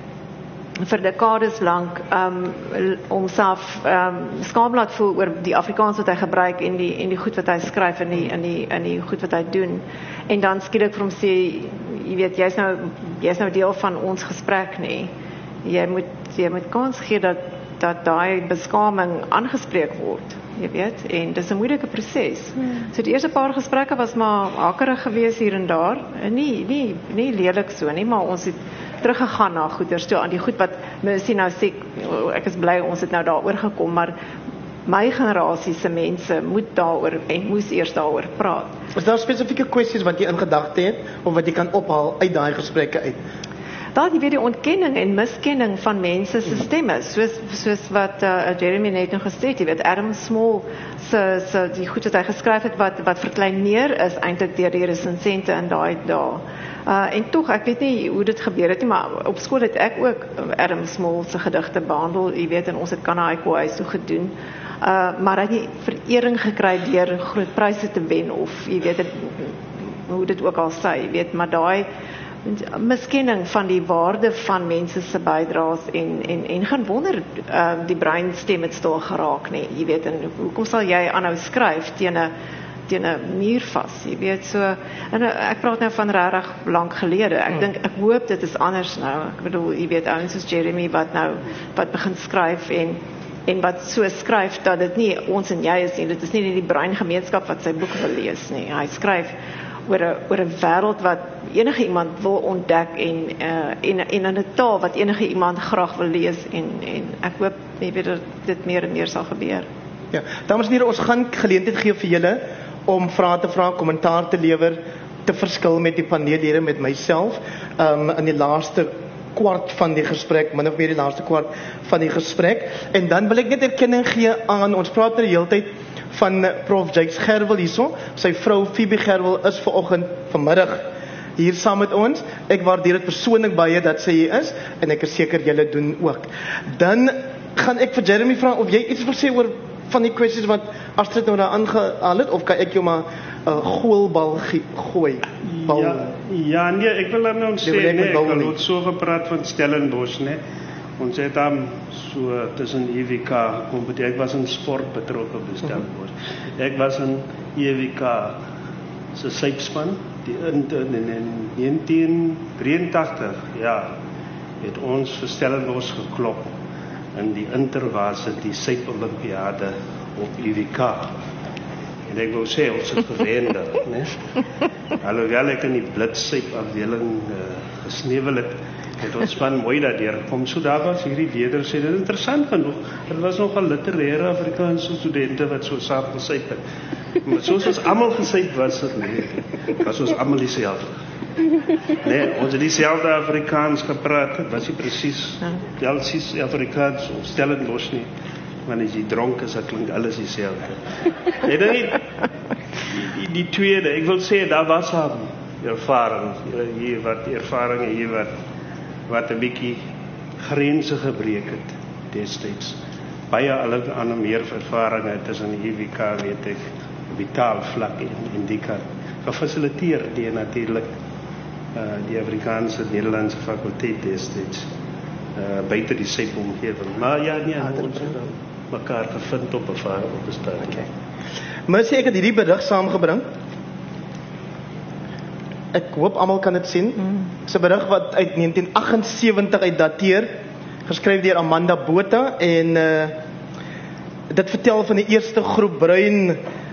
vir dekades lank um, homself um, skaam laat voel oor die Afrikaans wat hy gebruik en die en die goed wat hy skryf en die in die in die goed wat hy doen en dan skielik vir hom sê jy weet jy's nou jy's nou deel van ons gesprek nie jy moet jy moet kans gee dat dat daai beskaming aangespreek word jy weet en dis 'n moeilike proses. Hmm. So die eerste paar gesprekke was maar hakkerig geweest hier en daar en nie nie nie lelik so nie maar ons het teruggegaan na goeders toe aan die goed wat mense nou sê ek is bly ons het nou daaroor gekom maar my generasie se mense moet daaroor en moes eers daaroor praat. Is daar spesifieke kwessies wat jy in gedagte het of wat jy kan ophaal uit daai gesprekke uit? Daar die weer die ontkenning en miskenning van mense se stemme soos soos wat uh, Jeremy net nog gesê het jy weet Adam Small se se die goed wat hy geskryf het wat wat verkleineer is eintlik deur die resensente in daai dae. Uh, en tog, ek weet nie hoe dit gebeur het nie, maar op skool het ek ook Adam Small se gedigte behandel, jy weet, en ons het Kanahaiku huis toe gedoen. Uh, maar hy het nie verering gekry deur groot pryse te wen of jy weet het, hoe dit ook al sê, jy weet, maar daai miskenning van die waarde van mense se bydraes en en en gaan wonder uh, die breinstem het stil geraak nie, jy weet, en hoekom sal jy aanhou skryf teen 'n teen 'n muur vas, jy weet so en ek praat nou van regtig lank gelede. Ek hmm. dink ek hoop dit is anders nou. Ek bedoel, jy weet ouens soos Jeremy wat nou wat begin skryf en en wat so skryf dat dit nie ons en jy is nie. Dit is nie die breingemeenskap wat sy boek wil lees nie. Hy skryf oor 'n oor 'n wêreld wat enige iemand wil ontdek en uh, en en in 'n taal wat enige iemand graag wil lees en en ek hoop jy weet dat dit meer en meer sal gebeur. Ja, dames en here, ons gaan geleentheid gee vir julle om vrae te vra, kommentaar te lewer, te verskil met die paneellede met myself, um, in die laaste kwart van die gesprek, min of meer die laaste kwart van die gesprek. En dan wil ek net erkenning gee aan, ons praat nou die hele tyd van Prof Jakes Gerwel hierso. Sy vrou Phoebe Gerwel is vanoggend vanmiddag hier saam met ons. Ek waardeer dit persoonlik baie dat sy hier is en ek is seker julle doen ook. Dan gaan ek vir Jeremy vra of jy iets wil sê oor van die kwessies wat Astrid nou daar aangehaal het, of kan ek jou maar 'n uh, gooilbal gooi? Bal. Ja, ja, nee, ek wil dan nou sê, nee, ek het so gepraat van Stellenbosch, nee. Ons het dan so tussen E W K kompeteer. Ek was in sport betrokke by Stellenbosch. Ek was in E W K se sypspan, die in, in, in negentien drieëntagtig, ja, het ons vir Stellenbosch geklop in die intervarsity syp-olimpiade op E W K. En ek wou sê, ons het gewen daar, né? Alhoewel ek in die blitssyp afdeling uh, gesneuwel het, het ons span mooi daardeur gekom. So daar was hierdie wedersê, dit is interessant genoeg. Er was nog 'n literaire Afrikaanse studente wat so saam gesyp het. Maar soos ons almal gesyp was, het nee, was ons almal dieselfde. Nee, ons het dieselfde Afrikaans gepraat, was nie presies Jelsies Afrikaans of Stellenbosch nie, want as jy dronk is, dan klink alles dieselfde. Nee, dan nie, die, die tweede, ek wil sê, daar was haar ervaring, hier wat ervaring, hier wat, wat 'n bietjie grense gebreek het, destyds. Baie alle ander meer ervaring tussen die E W K, weet ek, op die taalvlak en, en die kan gefasiliteer die natuurlik Uh, die Afrikaanse Nederlandse fakulteit destyds uh, buite die syp-omgewing. Maar ja, nee, ja, ons het mekaar gevind op 'n vaar op 'n stadium. Okay. Maar sê ek het hierdie bedig saamgebring. Ek hoop almal kan dit sien. Mm. Dis 'n bedig wat uit negentien agtensewentig uit dateer, geskryf deur Amanda Botha en uh, dit vertel van die eerste groep bruin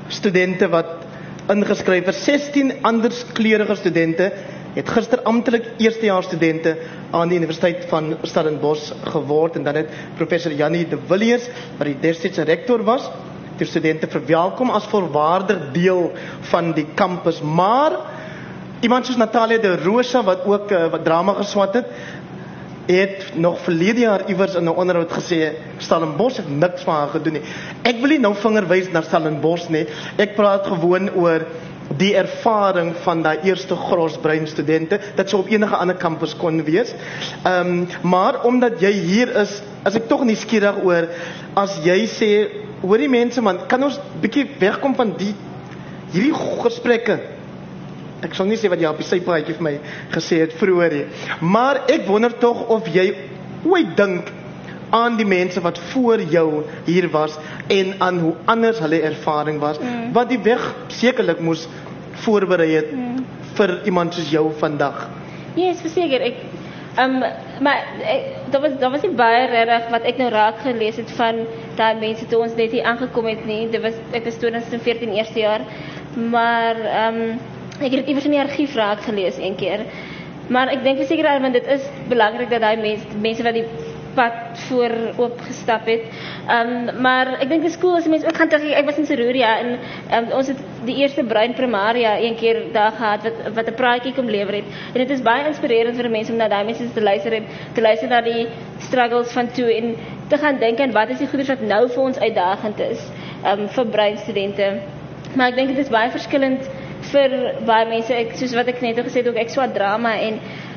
studente wat ingeskryf is. sestien anderskleurige studente het gister amptelik eerstejaars studente aan die Universiteit van Stellenbosch geword, en dan het professor Jannie de Villiers, wat die destydse rektor was, die studente verwelkom as volwaardig deel van die kampus. Maar iemand soos Natalia de Rosa, wat ook uh, wat drama geswat het, het nog verlede jaar iewers in 'n onderhoud gesê, Stellenbosch het niks van haar gedoen nie. Ek wil nie nou vinger wys na Stellenbosch nie, ek praat gewoon oor die ervaring van daai eerste grosbrein studente, dat sy op enige ander kampus kon wees. Um, maar omdat jy hier is, is ek tog nuuskierig oor, as jy sê, hoor die mense man, kan ons bietjie wegkom van die, hierdie gesprekke. Ek sal nie sê wat jy op die sypaadjie vir my gesê het vroeër nie, maar ek wonder tog of jy ooit dink aan die mense wat voor jou hier was, en aan hoe anders hulle ervaring was, mm. wat die weg sekerlik moes voorberei het mm. vir iemand soos jou vandag. Ja, yes, verseker, ek Um, maar ek, dat, was, dat was nie baie regtig wat ek nou raak gelees het van daai mense toe ons net hier aangekom het nie. Dit was, ek was twintig veertien eerste jaar, maar um, ek het iewers in die argief raak gelees een keer. Maar ek denk verseker, want dit is belangrik dat daai mense, mense wat die pad voor oopgestap het. Um, maar ek dink dit is cool as mense ook gaan terug. Ek was in Seroria en um, ons het die eerste bruin primaria een keer daar gehad wat wat 'n praatjie kom lewer het. En dit is baie inspirerend vir mense om na daai mense te luister en te luister na die struggles van toe en te gaan dink aan wat is die goeders wat nou vir ons uitdagend is um, vir bruin studente. Maar ek dink dit is baie verskillend vir baie mense. Ek, soos wat ek net gesê het, ook ek swat drama en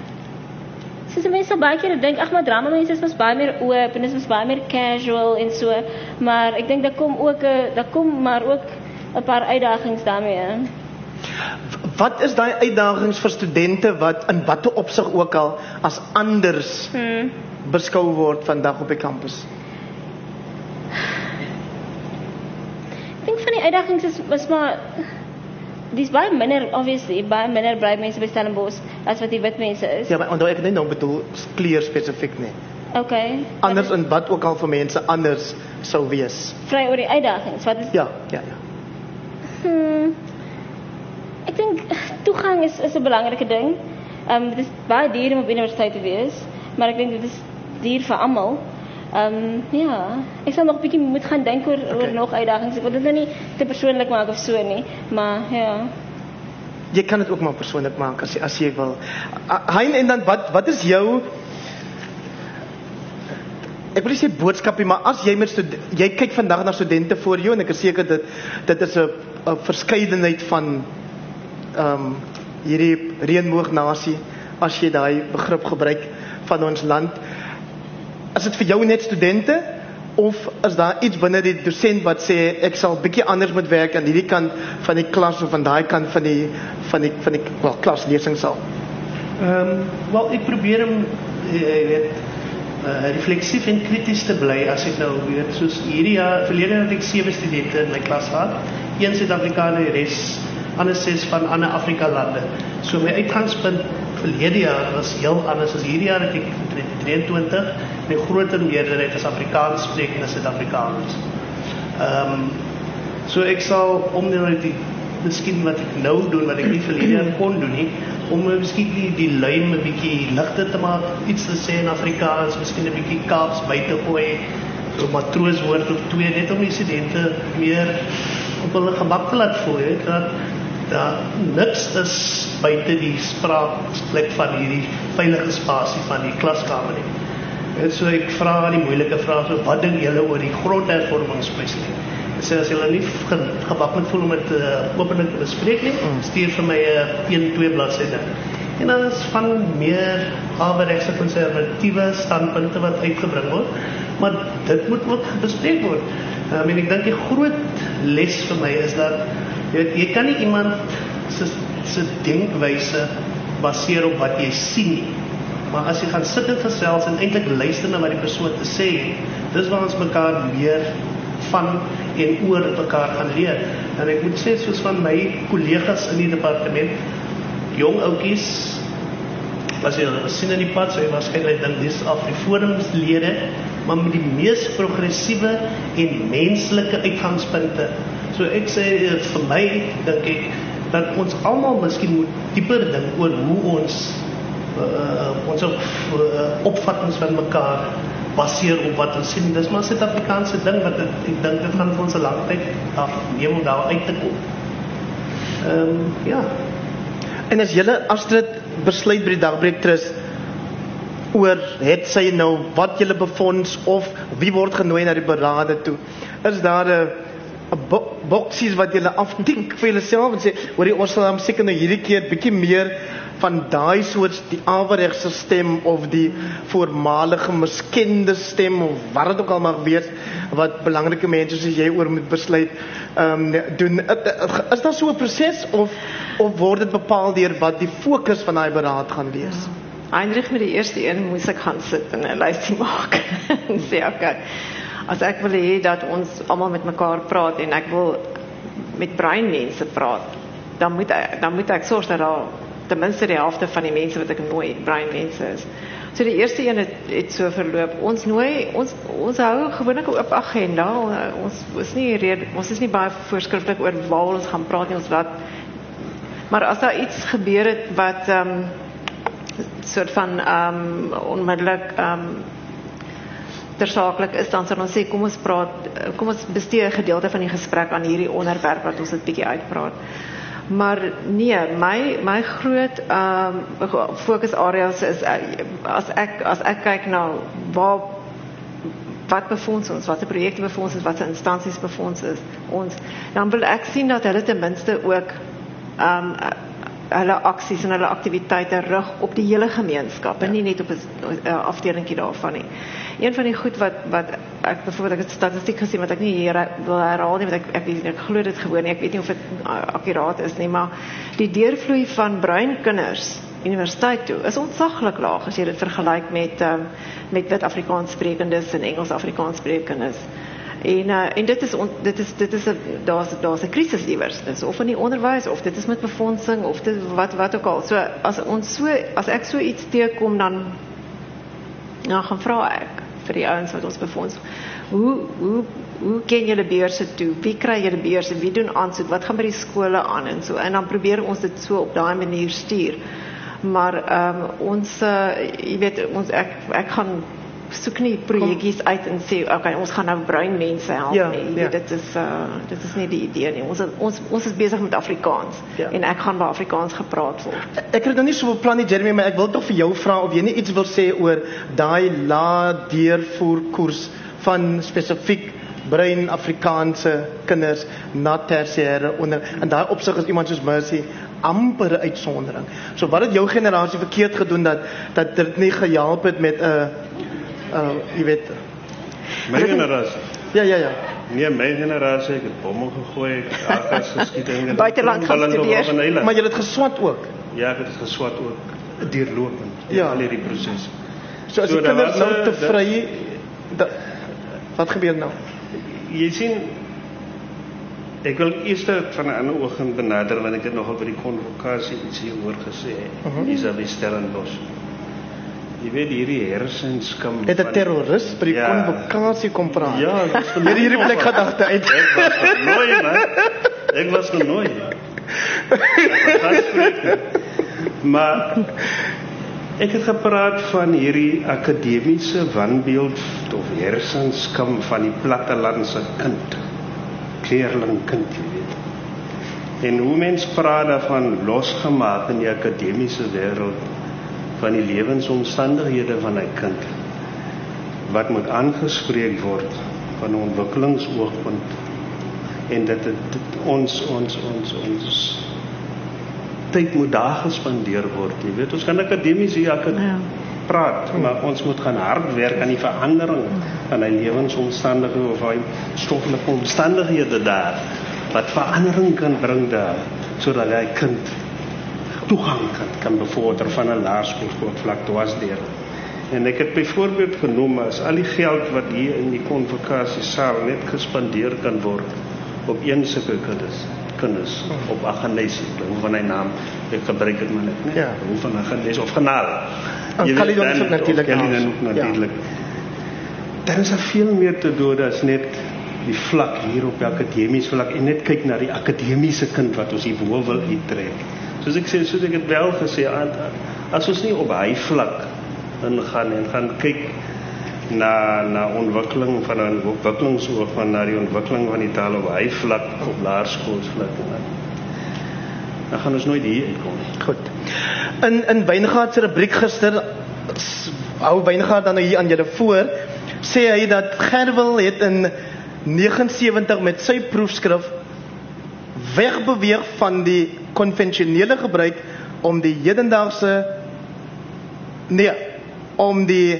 soos mense sal baie keer dink, ag maar drama mense was baie meer oop en dit was baie meer casual en so, maar ek dink daar kom ook 'n daar kom maar ook 'n paar uitdagings daarmee. Wat is daai uitdagings vir studente wat in watter opsig ook al as anders hmm. beskou word vandag op die kampus? Ek dink van die uitdagings is was maar dis baie minder, obviously, baie minder bruin mense by Stellenbosch as wat die wit mense is. Ja, maar onthou ek het net nou bedoel kleur spesifiek nie. Okay. Anders in wat ook al vir mense anders sou wees. Vry oor die uitdagings, wat is Ja, ja, ja. Hmm. Ek dink toegang is is 'n belangrike ding. Ehm um, dit is baie duur om op universiteit te wees, maar ek dink dit is duur vir almal. Ehm um, ja, ek sal nog 'n bietjie moet gaan dink oor okay. oor nog uitdagings. Ek wil dit nou nie te persoonlik maak of so nie, maar ja. Jy kan dit ook maar persoonlik maak as jy as jy wil. Hein, en dan wat wat is jou Ek wil nie sê boodskapie, maar as jy met studente, jy kyk vandag na studente voor jou en ek is seker dit dit is 'n 'n verskeidenheid van ehm um, hierdie reënboognasie as jy daai begrip gebruik van ons land. Is dit vir jou net studente of is daar iets binne die dosent wat sê ek sal bietjie anders moet werk aan hierdie kant van die klas of aan daai kant van die van die van die wel klaslesingsaal? Ehm um, wel ek probeer om jy weet uh, refleksief en krities te bly as ek nou weet soos hierdie jaar verlede het ek sewe studente in my klas gehad, een Suid-Afrikaner, die res ander ses van ander Afrika lande. So my uitgangspunt verlede jaar was heel anders as hierdie jaar het ek drieëntwintig, my groter meerderheid is Afrikaans sprekende Suid-Afrikaners. Ehm um, so ek sal om nou die miskien wat ek nou doen wat ek nie verlede jaar kon doen nie, om miskien die die luim 'n bietjie ligter te maak, iets te sê in Afrikaans, miskien 'n bietjie Kaaps by te gooi, so 'n matrooswoord of twee net om die studente meer op hulle gemak te laat voel, weet dat dat niks is buite die spraakplek van hierdie veilige spasie van die klaskamer nie. En so ek vra die moeilike vrae so wat dink julle oor die grondhervormingskwessie? So as julle nie ge, gebak moet voel om dit uh, openlik te bespreek nie, stuur vir my 'n uh, een twee bladzye. En dan is van meer averegse konservatiewe standpunte wat uitgebring word, maar dit moet ook bespreek word. Um, en ek dink die groot les vir my is dat jy, jy kan nie iemand se se denkwyse baseer op wat jy sien nie. Maar as jy gaan sit en gesels en eintlik luister na wat die persoon te sê het, dis waar ons mekaar meer van en oor mekaar gaan leer. En ek moet sê soos van my kollegas in die departement, jong ouetjies was jy sien in die pad, so jy waarskynlik dink dis af die forumslede, maar met die mees progressiewe en menslike uitgangspunte. So ek sê uh, vir my dink ek dat ons almal miskien moet dieper dink oor hoe ons uh, ons uh, opvattings van mekaar baseer op wat ons sien. Dis maar 'n Suid-Afrikaanse ding wat het, ek dink dit gaan vir ons 'n lang tyd af neem om daar uit te kom. Ehm um, ja. En as julle Astrid besluit by die Dagbreek Trust oor het sy nou wat julle befonds of wie word genooi na die berade toe, is daar 'n bo boksies wat julle aftik vir julleself en sê, hoor jy, ons sal dan seker nou hierdie keer bietjie meer van daai soort die averegse stem of die voormalige miskende stem of wat dit ook al mag wees wat belangrike mense soos jy oor moet besluit um, doen. Is daar so 'n proses of of word dit bepaal deur wat die fokus van daai beraad gaan wees? Ja. Heinrich met die eerste een moes ek gaan sit en 'n lysie maak en sê okay, as ek wil hê dat ons almal met mekaar praat en ek wil met breinmense praat, dan moet ek, dan moet ek sorg dat daar ten minste die helfte van die mense wat ek nooi breinmense is. So die eerste een het, het so verloop. Ons nooi ons ons hou gewoonlik 'n oop agenda. Ons is nie red, ons is nie baie voorskrifklik oor waar ons gaan praat nie, ons laat. Maar as daar iets gebeur het wat ehm um, soort van ehm um, onmiddellik ehm um, tersaaklik is, dan sal ons sê kom ons praat, kom ons bestee 'n gedeelte van die gesprek aan hierdie onderwerp wat ons dit bietjie uitpraat. Maar nee, my my groot ehm um, fokusareas is as ek as ek kyk na waar wat befonds ons, watter projekte befonds ons, watter instansies befonds is ons, dan wil ek sien dat hulle ten minste ook ehm um, hulle aksies en hulle aktiwiteite rig op die hele gemeenskap en nie net op 'n afdelingkie daarvan nie. Een van die goed wat wat ek byvoorbeeld ek het statistiek gesien wat ek nie hier wil herhaal nie, want ek ek, ek, ek glo dit gewoon nie, ek weet nie of dit akkuraat is nie, maar die deurvloei van bruin kinders universiteit toe is ontsaglik laag as jy dit vergelyk met um, met wit Afrikaans sprekendes en Engels Afrikaans sprekendes. En uh, en dit is on, dit is dit is 'n daar's daar's 'n krisis iewers. Dis of in die onderwys of dit is met befondsing of dit wat wat ook al. So as ons so as ek so iets teekom dan nou gaan vra ek vir die ouens wat ons befonds. Hoe hoe hoe ken julle beurse toe? Wie kry julle beurse? Wie doen aansoek? Wat gaan by die skole aan en so en dan probeer ons dit so op daai manier stuur. Maar ehm um, ons uh, jy weet ons ek ek gaan soek nie projekkies uit en sê okay, ons gaan nou bruin mense help ja, nie. Ja. Dit is uh, dit is nie die idee nie. Ons ons ons is besig met Afrikaans ja. En ek gaan by Afrikaans gepraat word. Ek het nou nie so beplan nie, Jeremy, maar ek wil tog vir jou vra of jy nie iets wil sê oor daai lae deurvoerkoers van spesifiek bruin Afrikaanse kinders na tersiêre onder en daai opsig is iemand soos Mercy amper 'n uitsondering. So wat het jou generasie verkeerd gedoen dat dat dit nie gehelp het met 'n uh, uh, jy weet my generasie. Ja ja ja. Nee, my generasie, ek het bomme gegooi, ek het akas geskiet en buiteland gaan studeer. Maar jy het geswat ook. Ja, ek het geswat ook deurlopend. Ja, al hierdie proses. So as so, die kinders nou te dat, vry dat, wat gebeur nou? Jy sien, ek wil eers van 'n ander oogpunt benader want ek het nogal by die konvokasie iets hieroor gesê. Uh -huh. Isabel Stellenbosch. Jy weet hierdie hersenskam het 'n terroris by die ja, konvokasie kom praat. Ja, dis vir hierdie plek gedagte uit. Ek was genooi, man. Ek was genooi. Maar ek het gepraat van hierdie akademiese wanbeeld of hersenskam van die plattelandse kind. Kleerling kind, jy weet. En hoe mens praat daarvan losgemaak in die akademiese wêreld van die lewensomstandighede van 'n kind wat moet aangespreek word van 'n ontwikkelingsoogpunt en dat dit, dit ons ons ons ons tyd moet daar gespandeer word. Jy weet, ons kan akademies hier akad ja. praat, hmm. maar ons moet gaan hard werk aan die verandering van die lewensomstandighede of die stoffelike omstandighede daar wat verandering kan bring daar sodat hy kind toegang kan, kan bevorder van 'n laerskoolvlak was deur. En ek het byvoorbeeld genoem as al die geld wat hier in die konvokasiesaal net gespandeer kan word op een sulke kinders, kinders op Agnes, hoe van hy naam, ek gebruik dit maar net, nee, ja. hoe van Agnes of Genaal. En Caledon ook natuurlik. Caledon ook natuurlik. Daar is er veel meer te doen as net die vlak hier op die akademiese vlak en net kyk na die akademiese kind wat ons hierbo wil uittrek. Soos ek sê, soos ek het wel gesê, as ons nie op hy vlak ingaan en gaan kyk na na ontwikkeling van 'n ontwikkelingsoog van na die ontwikkeling van die taal op hy vlak op laerskoolvlak, dan gaan ons nooit hier uitkom nie. Goed. In in Wyngaard se rubriek gister hou Wyngaard dan nou hier aan julle voor, sê hy dat Gerwel het in negenensewentig met sy proefskrif wegbeweeg van die konvensionele gebruik om die hedendaagse nee, om die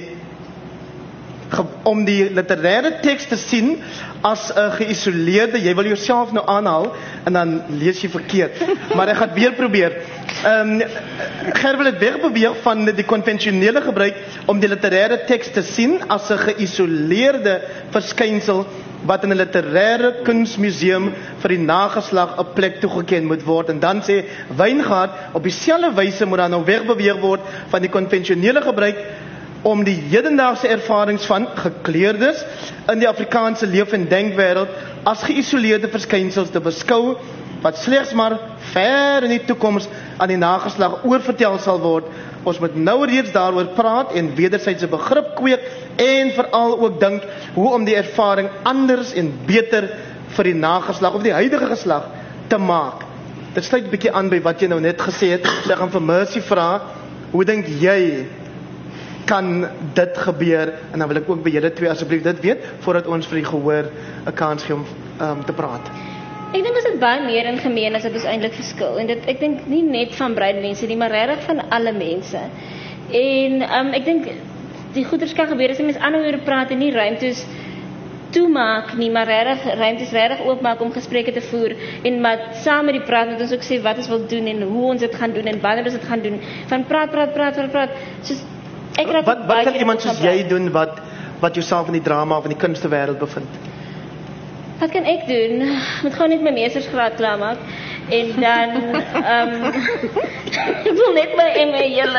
om die literaire teks te sien as 'n geïsoleerde, jy wil jouself nou aanhaal en dan lees jy verkeerd, maar ek gaan weer probeer. Ehm um, Gerwel het wegbeweeg van die konvensionele gebruik om die literaire teks te sien as 'n geïsoleerde verskynsel wat in 'n literaire kunsmuseum vir die nageslag 'n plek toegeken moet word. En dan sê Wyngaard, op dieselfde wyse moet dan nou wegbeweeg word van die konvensionele gebruik om die hedendaagse ervarings van gekleurdes in die Afrikaanse leef- en denkwêreld as geïsoleerde verskynsels te beskou, wat slegs maar ver in die toekoms aan die nageslag oorvertel sal word. Ons moet nou reeds daaroor praat en wederwysige begrip kweek en veral ook dink hoe om die ervaring anders en beter vir die nageslag of die huidige geslag te maak. Dit sluit 'n bietjie aan by wat jy nou net gesê het. So ek gaan vir Mercy vra, hoe dink jy kan dit gebeur? En dan wil ek ook by julle twee asseblief dit weet voordat ons vir die gehoor 'n kans gee om um, te praat. Ek dink ons het baie meer in gemeen as dit ons eintlik verskil. En dit ek dink nie net van bruin mense nie, maar regtig van alle mense. En um, ek dink die goeders kan gebeur as jy mens aanhou oor praat en nie ruimtes toemaak nie, maar regtig ruimtes regtig oopmaak om gesprekke te voer en maar saam met die praat met ons ook sê wat ons wil doen en hoe ons dit gaan doen en wanneer ons dit gaan doen. Van praat, praat, praat, praat, praat. Soos ek raak Wat wat kan iemand soos jy doen wat wat jouself in die drama of in die kunstewêreld bevind? Wat kan ek doen? Ek moet gewoon net my meestersgraad klaarmaak en dan um, ek wil net my M A julle.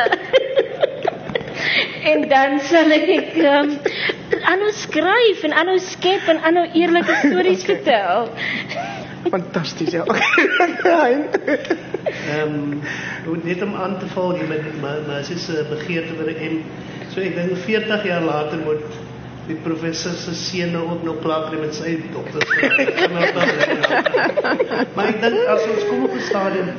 En dan sal ek um, aanhou skryf en aanhou skep en aanhou eerlike stories vertel. Fantasties, ja. Okay. Ehm um, net om aan te val die met maar as is 'n begeerte vir 'n M. So ek dink veertig jaar later moet die professor se seun ook nog klaar kry met sy doktersgraad. Maar ek dink as ons kom op 'n stadium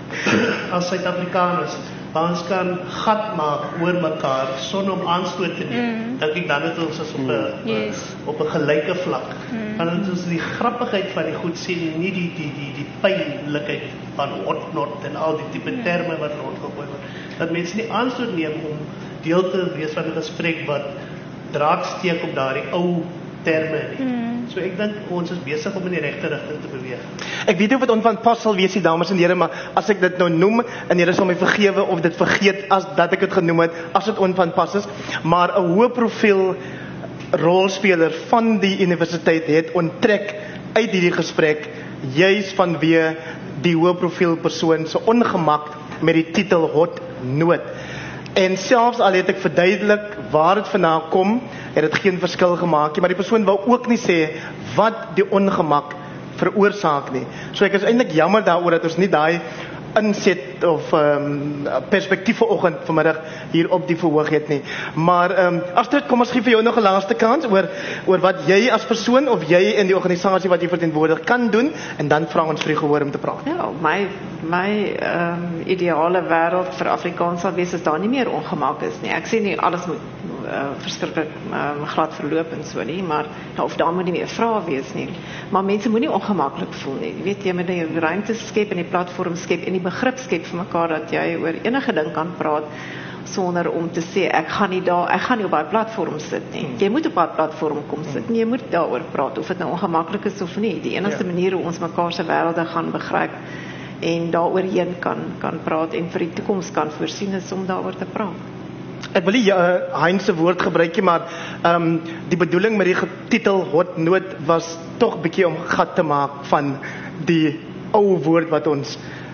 as Suid-Afrikaners ons kan gat maak oor mekaar sonder om aanstoot te neem. Mm. Dink ek dan het ons as op 'n yes. op 'n gelyke vlak. Mm. Want dit is die grappigheid van die goed sien, nie die die die die pynlikheid van hotnot en al die tipe mm. terme wat rondgegooi word. Dat mense nie aanstoot neem om deel te wees van 'n gesprek wat draak steek op daardie ou terme nie. Mm. So ek dink ons is besig om in die regte rigting te beweeg. Ek weet nie of dit onvanpas sal wees, die dames en here, maar as ek dit nou noem en julle sal my vergewe of dit vergeet as dat ek dit genoem het, as dit onvanpas is, maar 'n hoë profiel rolspeler van die universiteit het onttrek uit hierdie gesprek juis vanweë die hoë profiel persoon se ongemak met die titel Hot Noot. En selfs al het ek verduidelik waar dit vandaan kom, het dit geen verskil gemaak nie, maar die persoon wou ook nie sê wat die ongemak veroorsaak nie. So ek is eintlik jammer daaroor dat ons nie daai inset of um, perspektief vanoggend vanmiddag hier op die verhoog het nie. Maar ehm um, Astrid, kom ons gee vir jou nog 'n laaste kans oor oor wat jy as persoon of jy in die organisasie wat jy verteenwoordig kan doen en dan vra ons vir die gehoor om te praat. Ja, my my ehm um, ideale wêreld vir Afrikaans sal wees as daar nie meer ongemak is nie. Ek sê nie alles moet uh, verskriklik um, glad verloop en so nie, maar nou, of daar moet nie meer vrae wees nie. Maar mense moenie ongemaklik voel nie. Jy weet jy moet die ruimte skep en die platform skep en die begrip skep vir mekaar dat jy oor enige ding kan praat sonder om te sê ek gaan nie daar ek gaan nie op daai platform sit nie. Jy moet op daai platform kom sit en jy moet daaroor praat of dit nou ongemaklik is of nie. Die enigste ja. manier hoe ons mekaar se wêrelde gaan begryp en daaroorheen kan kan praat en vir die toekoms kan voorsien is om daaroor te praat. Ek wil nie uh, Heinz se woord gebruik nie, maar ehm um, die bedoeling met die titel Hot Noot was tog bietjie om gat te maak van die ou woord wat ons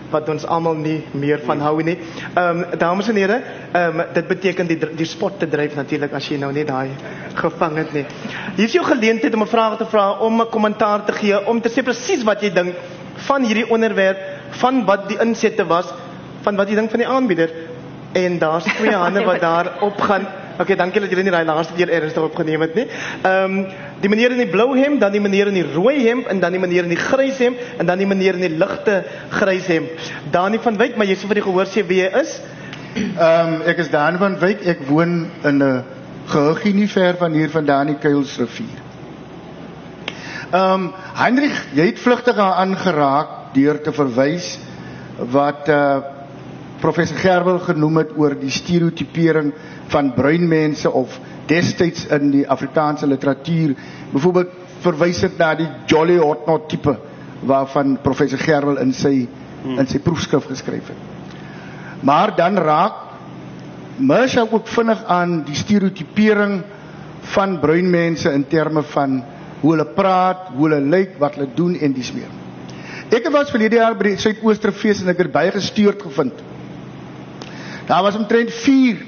wat ons almal nie meer van hou nie. Ehm um, dames en here, ehm um, dit beteken die die spot te dryf natuurlik as jy nou net daai gevang het nie. Hier is jou geleentheid om 'n vraag te vra, om 'n kommentaar te gee, om te sê presies wat jy dink van hierdie onderwerp, van wat die insette was, van wat jy dink van die aanbieder. En daar's twee hande wat daar opgaan. Okay, dankie dat julle nie daai laaste keer ernstig opgeneem het nie. Ehm um, die meneer in die blou hemp, dan die meneer in die rooi hemp en dan die meneer in die grys hemp en dan die meneer in die ligte grys hemp. Dani van Wyk, maar jy sê vir die gehoor sê wie jy is? Ehm um, ek is Dani van Wyk. Ek woon in 'n gehuggie nie ver van hier vandaan, die Kuilsrivier. Ehm um, Heinrich, jy het vlugtig aan geraak deur te verwys wat uh, professor Gerwel genoem het oor die stereotypering van bruin mense of destyds in die Afrikaanse literatuur. Byvoorbeeld verwys dit na die Jolly Hotnot tipe waarvan professor Gerwel in sy hmm. in sy proefskrif geskryf het. Maar dan raak Mersha ook vinnig aan die stereotypering van bruin mense in terme van hoe hulle praat, hoe hulle lyk, wat hulle doen en dies meer. Ek was verlede jaar by die Suidoosterfees en ek het baie gestuurd gevind. Daar was omtrent vier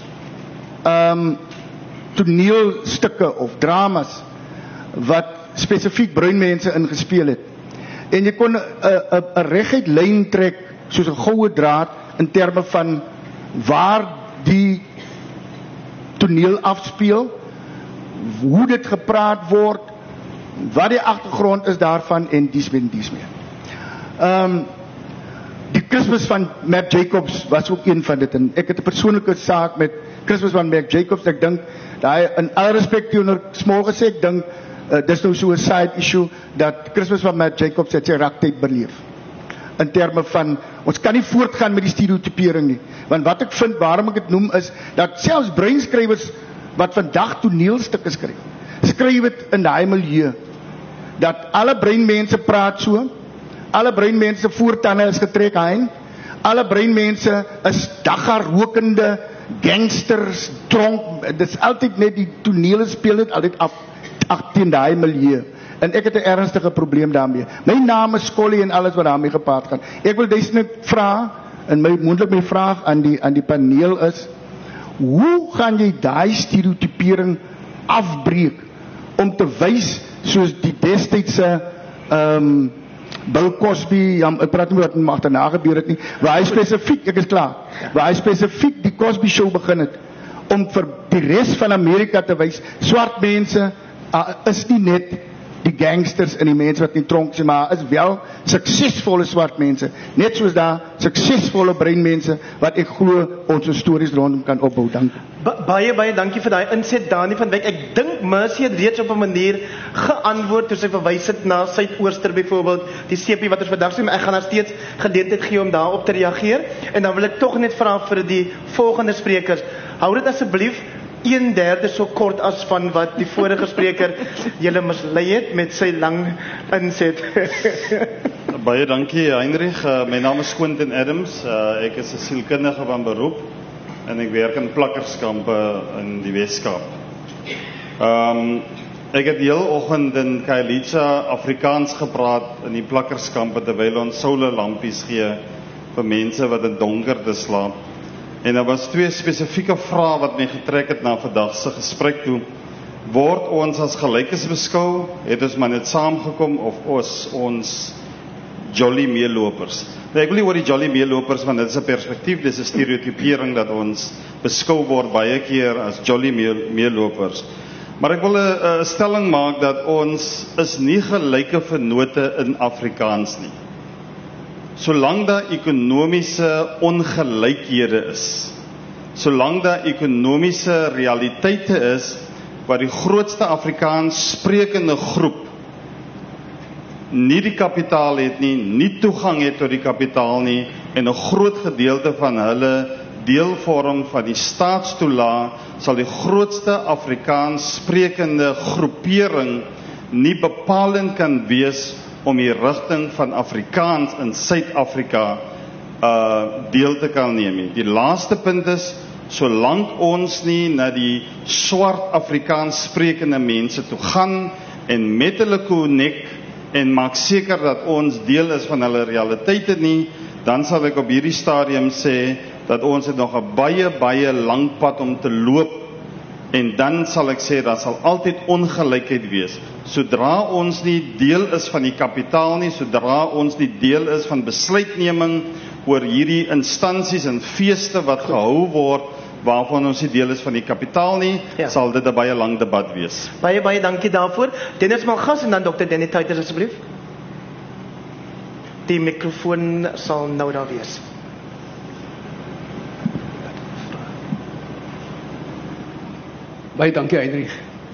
um, toneelstukke of dramas wat spesifiek bruin mense ingespeel het. En jy kon 'n reguit lyn trek soos 'n goue draad in terme van waar die toneel afspeel, hoe dit gepraat word, wat die agtergrond is daarvan en dies meer en dies meer. Um, die Christmas van Mac Jacobs was ook een van dit en ek het 'n persoonlike saak met Christmas van Mac Jacobs. Ek dink daai in alle respek teenoor Small gesê, ek dink uh, dis nou so 'n side issue dat Christmas van Mac Jacobs het sy raktyd beleef. In terme van ons kan nie voortgaan met die stereotypering nie. Want wat ek vind waarom ek dit noem is dat selfs breinskrywers wat vandag toneelstukke skryf, skryf dit in daai milieu dat alle breinmense praat so. Alle breinmense voortande is getrek hein. Alle breinmense is dagga rokende gangsters, dronk. Dit is altyd net die tonele speel dit altyd af teen daai milieu. En ek het 'n ernstige probleem daarmee. My naam is Skolly en alles wat daarmee gepaard gaan. Ek wil duisend vra en my moontlik my vraag aan die aan die paneel is: hoe gaan jy daai stereotypering afbreek om te wys soos die destydse ehm um, Bill Cosby, ja, ek praat nie wat mag daarna gebeur het nie, waar hy spesifiek, ek is klaar, waar hy spesifiek die Cosby show begin het, om vir die res van Amerika te wys, swart mense uh, is nie net die gangsters en die mense wat in tronk is, maar is wel suksesvolle swart mense, net soos daar suksesvolle breinmense, wat ek glo ons stories rondom kan opbou. Dankie. Ba baie, baie dankie vir daai inset, Dani van Wyk. Ek dink Mercy het reeds op 'n manier geantwoord, toe sy verwys het na Suidooster byvoorbeeld, die sepie wat ons vandag sien, maar ek gaan haar steeds geleentheid gee om daarop te reageer, en dan wil ek tog net vra vir die volgende sprekers, hou dit asseblief een derde so kort as van wat die vorige spreker julle mislei het met sy lang inset. Baie dankie Heinrich, uh, my naam is Quentin Adams, uh, ek is 'n sielkundige van beroep en ek werk in plakkerskampe in die Weskaap. Um, ek het die hele oggend in Khayelitsha Afrikaans gepraat in die plakkerskampe terwyl ons soule lampies gee vir mense wat in donkerte slaap. En daar was twee spesifieke vrae wat my getrek het na vandag se gesprek toe. Word ons as gelykes beskou? Het ons maar net saamgekom of ons ons jolly meelopers? Nou, ek wil nie oor die jolly meelopers, want dit is 'n perspektief, dis 'n stereotypering dat ons beskou word baie keer as jolly meelopers. Maar ek wil 'n stelling maak dat ons is nie gelyke vennote in Afrikaans nie. Solank daar ekonomiese ongelykhede is, solank daar ekonomiese realiteite is, waar die grootste Afrikaans sprekende groep nie die kapitaal het nie, nie toegang het tot die kapitaal nie, en 'n groot gedeelte van hulle deel vorm van die staatstoelaag, sal die grootste Afrikaans sprekende groepering nie bepalend kan wees om die rigting van Afrikaans in Suid-Afrika uh, deel te kan neem. Die laaste punt is, solank ons nie na die swart Afrikaans sprekende mense toe gaan en met hulle connect en maak seker dat ons deel is van hulle realiteite nie, dan sal ek op hierdie stadium sê dat ons het nog 'n baie baie lang pad om te loop. En dan sal ek sê, daar sal altyd ongelykheid wees. Sodra ons nie deel is van die kapitaal nie, sodra ons nie deel is van besluitneming oor hierdie instansies en feeste wat gehou word, waarvan ons nie deel is van die kapitaal nie, Ja. sal dit 'n baie lang debat wees. Baie baie dankie daarvoor. Dennis Malgas en dan dokter Danny Titers asseblief. Die mikrofoon sal nou daar wees. Baie dankie, Heinrich.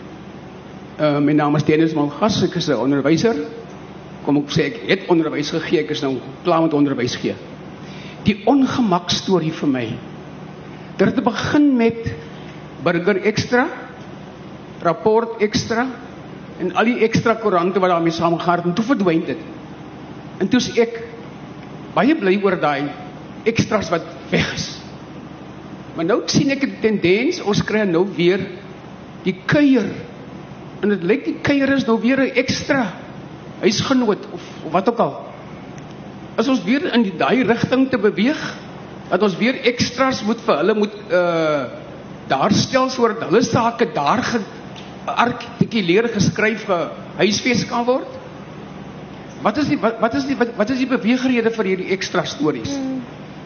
Uh, my naam is Dennis Malgas, ek is 'n onderwyser. Kom ek sê, ek het onderwys gegee, ek is nou klaar met onderwys gee. Die ongemak storie vir my. Dit het begin met Burger Extra, Rapport Extra, en al die extra koerante wat daarmee saamgegaan het, en toe verdwyn dit. En toe is ek baie bly oor daai extras wat weg is. Maar nou sien ek 'n tendens, ons kry nou weer die kuier. En dit lyk die kuier is nou weer 'n ekstra huisgenoot of, of wat ook al. As ons weer in die daai rigting te beweeg, dat ons weer extras moet vir hulle moet uh daar stel sodat hulle sake daar geartikuleer geskryf gehuisves kan word. Wat is die wat, wat is die wat, wat is die beweegrede vir hierdie ekstra stories? Hmm.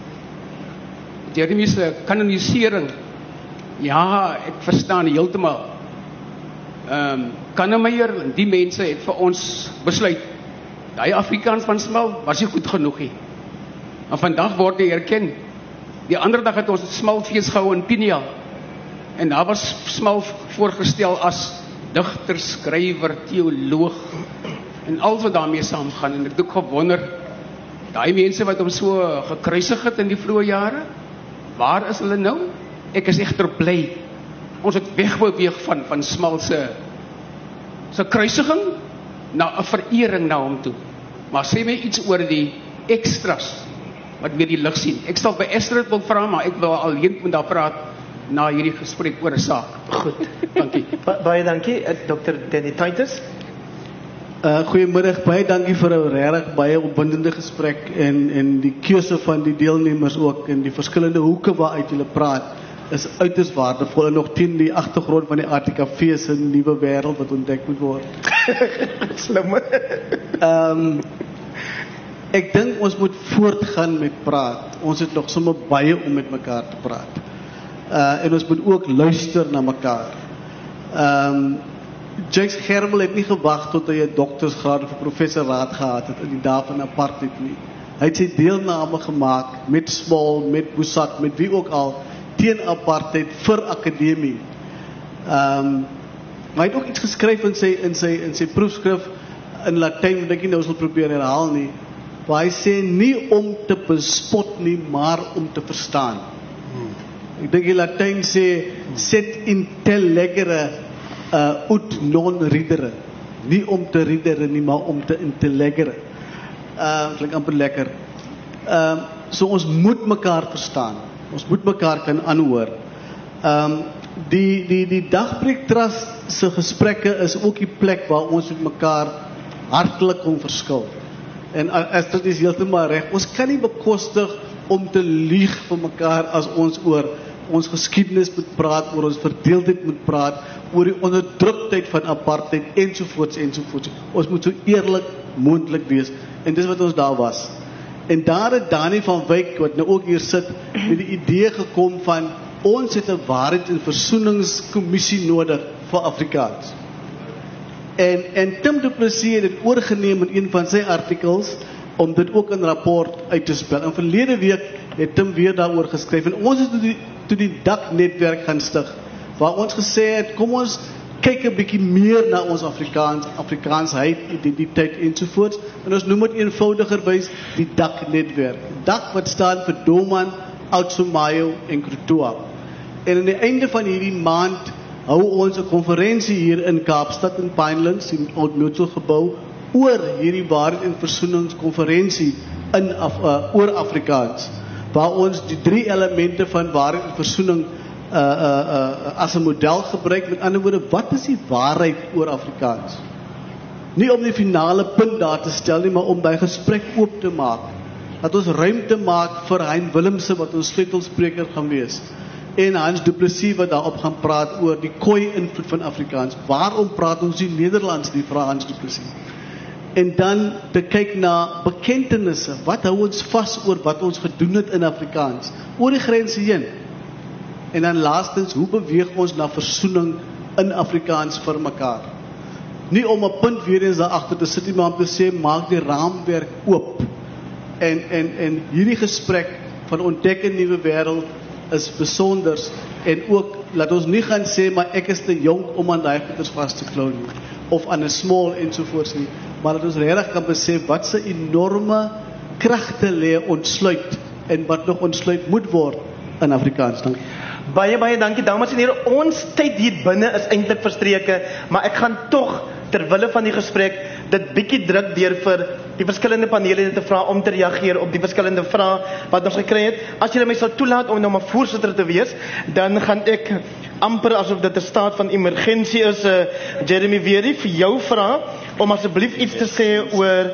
Jeremy se kanonisering. Ja, ek verstaan heeltemal. Ehm um, Kannemeyer en die mense het vir ons besluit. Daai Afrikaans van Smal was nie goed genoeg nie. En vandag word hy erken. Die ander dag het ons 'n Smalfees gehou in Pinia. En daar was Smal voorgestel as digter, skrywer, teoloog en al wat daarmee saamgaan. En ek het ook gewonder, daai mense wat hom so gekruisig het in die vroeë jare, waar is hulle nou? Ek is egter bly. Ons het wegbeweeg van van Smal se se kruisiging na 'n verering na hom toe. Maar sê my iets oor die extras wat weer die lig sien. Ek sal by Esther wil vra, maar ek wil alleen met haar praat na hierdie gesprek oor 'n saak. Goed. Dankie. Ba baie dankie, dokter Danny Titers. Uh, goeiemiddag, baie dankie vir 'n regtig baie opwindende gesprek en en die keuse van die deelnemers ook en die verskillende hoeke waaruit hulle praat is uiters waardevol en nog teen die agtergrond van die A T K V se nuwe wêreld wat ontdek moet word. Slim. Ehm um, ek dink ons moet voortgaan met praat. Ons het nog sommer baie om met mekaar te praat. Uh en ons moet ook luister na mekaar. Ehm um, Jakes Gerwel het nie gewag tot hy 'n doktorsgraad of 'n professoraat gehad het in die dae van apartheid nie. Hy het sy deelname gemaak met Small, met Boesak, met wie ook al teen apartheid vir akademie. Ehm um, maar hy het ook iets geskryf in sy in sy in sy proefskrif in Latyn wat ek nie nou sal probeer herhaal nie. Waar hy sê nie om te bespot nie, maar om te verstaan. Hmm. Ek dink die Latyn sê set intellegere uh, ut non ridere. Nie om te ridere nie, maar om te intellegere. Uh, klink amper lekker. Uh, so ons moet mekaar verstaan. Ons moet mekaar kan aanhoor. Um, die, die, die Dagbreek Trust se gesprekke is ook die plek waar ons met mekaar hartlik kon verskil. En as dit is heeltemal reg, ons kan nie bekostig om te lieg vir mekaar as ons oor ons geskiedenis moet praat, oor ons verdeeldheid moet praat, oor die onderdruktheid van apartheid ensovoorts ensovoorts. Ons moet so eerlik moontlik wees en dis wat ons daar was. En daar het Dani van Wyk wat nou ook hier sit met die idee gekom van ons het 'n waarheid en versoeningskommissie nodig vir Afrikaans. En en Tim Du Plessis het dit oorgeneem in een van sy artikels om dit ook in rapport uit te spel. En verlede week het Tim weer daaroor geskryf en ons het toe die, toe die D A C-netwerk gaan stig waar ons gesê het kom ons kyk 'n bietjie meer na ons Afrikaans, Afrikaansheid, identiteit ensovoorts. En ons noem dit eenvoudigerwys die D A C-netwerk. D A C wat staan vir Doman, Outsumayo en Krutoa. En aan die einde van hierdie maand hou ons 'n konferensie hier in Kaapstad in Pinelands in Oud Mutual gebou oor hierdie waarheid en versoeningskonferensie in Af, uh, oor Afrikaans waar ons die drie elemente van waarheid en versoening uh, uh, uh, as 'n model gebruik. Met ander woorde, wat is die waarheid oor Afrikaans? Nie om die finale punt daar te stel nie, maar om daai gesprek oop te maak. dat ons ruimte maak vir Hein Willemse wat ons sleutelspreker gaan wees. En Hans Du Plessis wat daarop gaan praat oor die koei invloed van Afrikaans. Waarom praat ons nie Nederlands nie, vra Hans Du Plessis. En dan te kyk na bekentenisse. Wat hou ons vas oor wat ons gedoen het in Afrikaans? Oor die grense heen. En dan laastens, hoe beweeg ons na versoening in Afrikaans vir mekaar? Nie om 'n punt weer eens daar agter te sit nie, maar om te sê, maak die raamwerk oop. En, en, en hierdie gesprek van ontdek 'n nuwe wêreld is besonders. En ook, laat ons nie gaan sê, maar ek is te jonk om aan daai goeders vas te klou nie. Of aan 'n small ensovoorts nie. Maar dat ons regtig kan besef wat se enorme kragte lê ontsluit en wat nog ontsluit moet word in Afrikaans. Dankie. Baie baie dankie dames en here. Ons tyd hier binne is eintlik verstreke, maar ek gaan tog ter wille van die gesprek dit bietjie druk deur vir die verskillende panele te vra om te reageer op die verskillende vrae wat ons gekry het. As julle my sal toelaat om nou maar voorsitter te wees, dan gaan ek amper asof dit 'n staat van emergensie is, uh, Jeremy Weerie, vir jou vra om asseblief iets te sê oor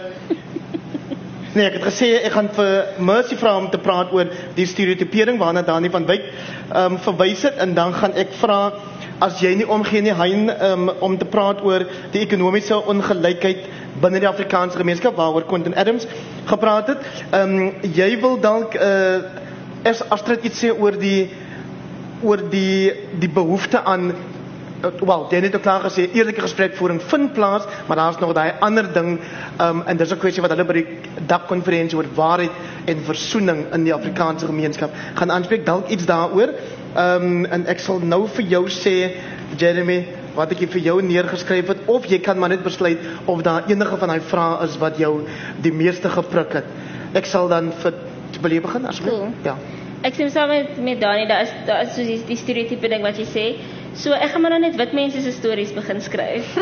Nee, ek het gesê ek gaan vir Mercy vra om te praat oor die stereotypering waarna Dani van Wyk um, verwys het, en dan gaan ek vra as jy nie omgee nie, Hein, um, om te praat oor die ekonomiese ongelykheid binne die Afrikaanse gemeenskap waaroor Quentin Adams gepraat het. Um, jy wil dalk uh, as Astrid iets sê oor die oor die die behoefte aan wel, jy het ook klaar gesê, eerlike gesprekvoering vind plaas, maar daar is nog daai ander ding, um, en dis 'n kwessie wat hulle by die dakkonferensie oor waarheid en versoening in die Afrikaanse gemeenskap gaan aanspreek, dalk iets daaroor. Um, en ek sal nou vir jou sê, Jeremy, wat ek hier vir jou neergeskryf het, of jy kan maar net besluit of daar enige van daai vrae is wat jou die meeste gepruk het. Ek sal dan vir wil jy begin asseblief? Cool. Ja. Ek stem saam met, met Dani, daar is, daar is soos die, die stereotype ding wat jy sê. So ek gaan maar nou net wit mense se stories begin skryf.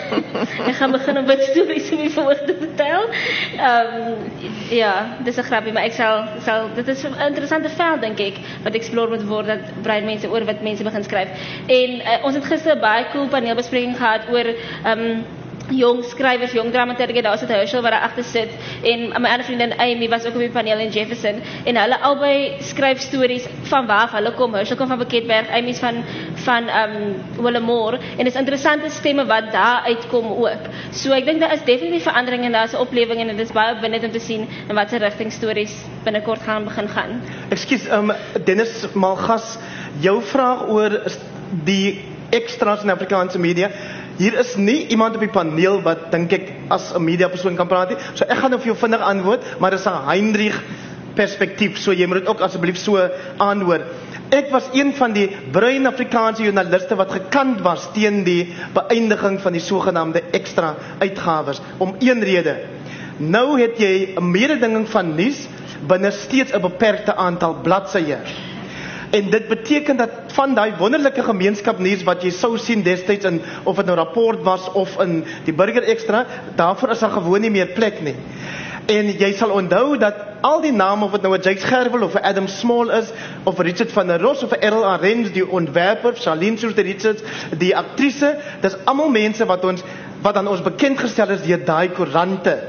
Ek gaan begin om wit stories om die verhoog te vertel. Um, ja, dis 'n grappie, maar ek sal, sal dit is 'n interessante veld dink ek, wat explore moet word, dat bruin mense oor wit mense begin skryf. En uh, ons het gister 'n baie cool paneelbespreking gehad oor um, jong skrywers, jong dramaturge. Daar was dit Herschel wat daar agter sit, en my ander vriendin Amy was ook op die paneel in Jefferson, en hulle albei skryf stories van waar hulle kom. Herschel kom van Beketberg, Amy's van van um, Willemore, en dis interessante stemme wat daar uitkom ook. So ek dink daar is definitief verandering en daar is 'n oplewing, en dit is baie opwindend om te sien in watter rigting stories binnekort gaan begin gaan. Ekskuus, um, Dennis Malgas, jou vraag oor die extras in Afrikaanse media. Hier is nie iemand op die paneel wat dink ek as 'n media persoon kan praat nie. So ek gaan nou vir jou vinnig antwoord, maar dis 'n Heinrich perspektief. So jy moet dit ook asseblief so aanhoor. Ek was een van die bruin Afrikaanse joernaliste wat gekant was teen die beëindiging van die sogenaamde ekstra uitgawes om een rede. Nou het jy 'n mededinging van nuus binne steeds 'n beperkte aantal bladsye. En dit beteken dat van daai wonderlike gemeenskap nuus wat jy sou sien destyds in, of dit nou rapport was of in die Burger Extra, daarvoor is daar gewoon nie meer plek nie. En jy sal onthou dat al die name, of dit nou 'n Jake Gerwel of 'n Adam Small is, of 'n Richard van der Ros of 'n Errol Arends, die ontwerper, Charlene Soos de Richards, die aktrise, dis almal mense wat ons wat aan ons bekend gestel is deur daai koerante.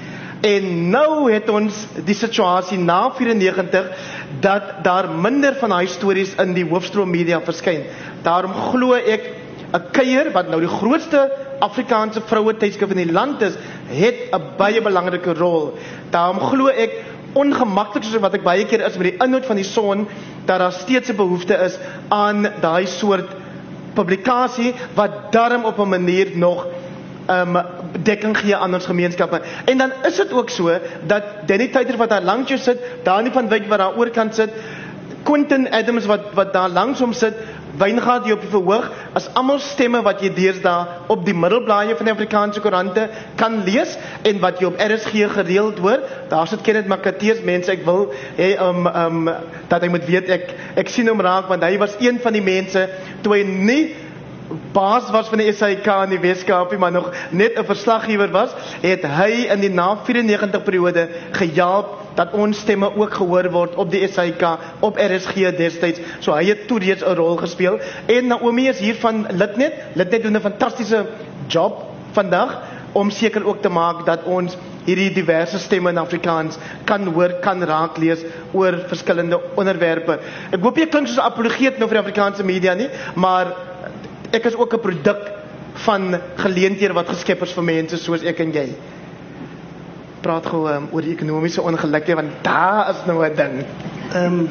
En nou het ons die situasie na vyf-en-negentig dat daar minder van daai stories in die hoofstroom media verskyn. Daarom glo ek 'n kuier wat nou die grootste Afrikaanse vroue tydskrif in die land is, het 'n baie belangrike rol. Daarom glo ek, ongemaklik soos wat ek baie keer is met die inhoud van die Son, dat daar steeds 'n behoefte is aan daai soort publikasie wat darm op 'n manier nog um, dekking gee aan ons gemeenskappe. En dan is dit ook so dat Danny Tyter wat daar langs jou sit, Dani van Wyk wat daar oorkant sit, Quentin Adams wat wat daar langs hom sit, Wyngaard hier op die verhoog, as almal stemme wat jy deesdae op die middelblaaie van die Afrikaanse koerante kan lees en wat jy op R S G gereeld hoor. Daar sit Kenneth Makateers, mense, ek wil hy um um dat hy moet weet ek ek sien hom raak, want hy was een van die mense toe hy nie baas was van die S A I K in die Weskaap, maar nog net 'n verslaggewer was, het hy in die na vyf-en-negentig periode gehelp dat ons stemme ook gehoor word op die S A I K, op R S G destyds. So hy het toe reeds 'n rol gespeel. En Naomi is hier van Litnet. Litnet doen 'n fantastiese job vandag om seker ook te maak dat ons hierdie diverse stemme in Afrikaans kan hoor, kan raak lees oor verskillende onderwerpe. Ek hoop jy klink soos 'n apologeet nou vir die Afrikaanse media nie, maar ek is ook 'n produk van geleenthede wat geskep is vir mense soos ek en jy. Praat gou um, oor die ekonomiese ongelukte, want daar is nou 'n ding. Ehm um,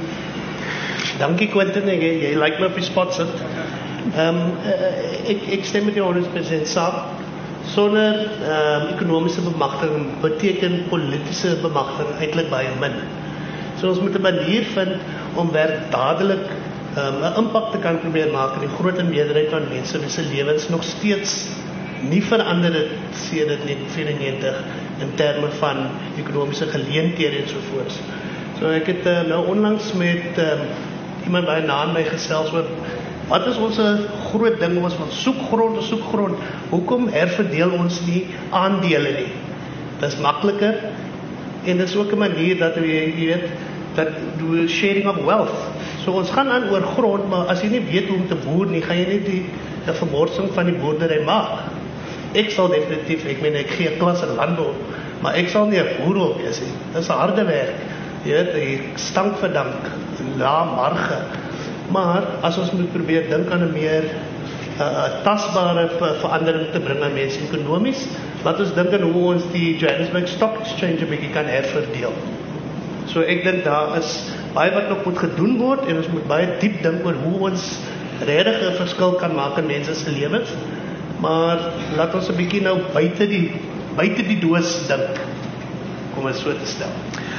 dankie Quentin, jy, jy lyk my op die spot sit. Ehm um, uh, ek ek stem met jou honderd persent saam. Sonder ehm um, ekonomiese bemagtiging beteken politieke bemagtiging eintlik baie min. So ons moet 'n manier vind om werk dadelik um, 'n impak te kan probeer maak in die groot meerderheid van mense wie se lewens nog steeds nie verander het sedert negentien vyfennegentig in terme van ekonomiese geleenthede en so voort. So ek het uh, nou onlangs met um, iemand baie na aan my gesels oor wat is ons groot ding ons van soek grond en soek grond. Hoekom herverdeel ons nie aandele nie? Dis makliker en dis ook 'n manier dat jy weet dat do sharing of wealth. So ons gaan aan oor grond, maar as jy nie weet hoe om te boer nie, gaan jy nie die, die vermorsing van die boerdery maak. Ek sal definitief, ek meen ek gee klas in landbou, maar ek sal nie 'n boer wil wees nie. Dis harde werk. Jy weet, jy stank verdank, lae marge. Maar as ons moet probeer dink aan 'n meer uh, tasbare ver verandering te bring aan mense ekonomies, laat ons dink aan hoe ons die Johannesburg Stock Exchange 'n bietjie kan herverdeel. So ek dink daar is baie wat nog moet gedoen word en ons moet baie diep dink oor hoe ons regtig 'n verskil kan maak in mense se lewens. Maar laat ons 'n bietjie nou buite die buite die doos dink. Kom ons so te stel.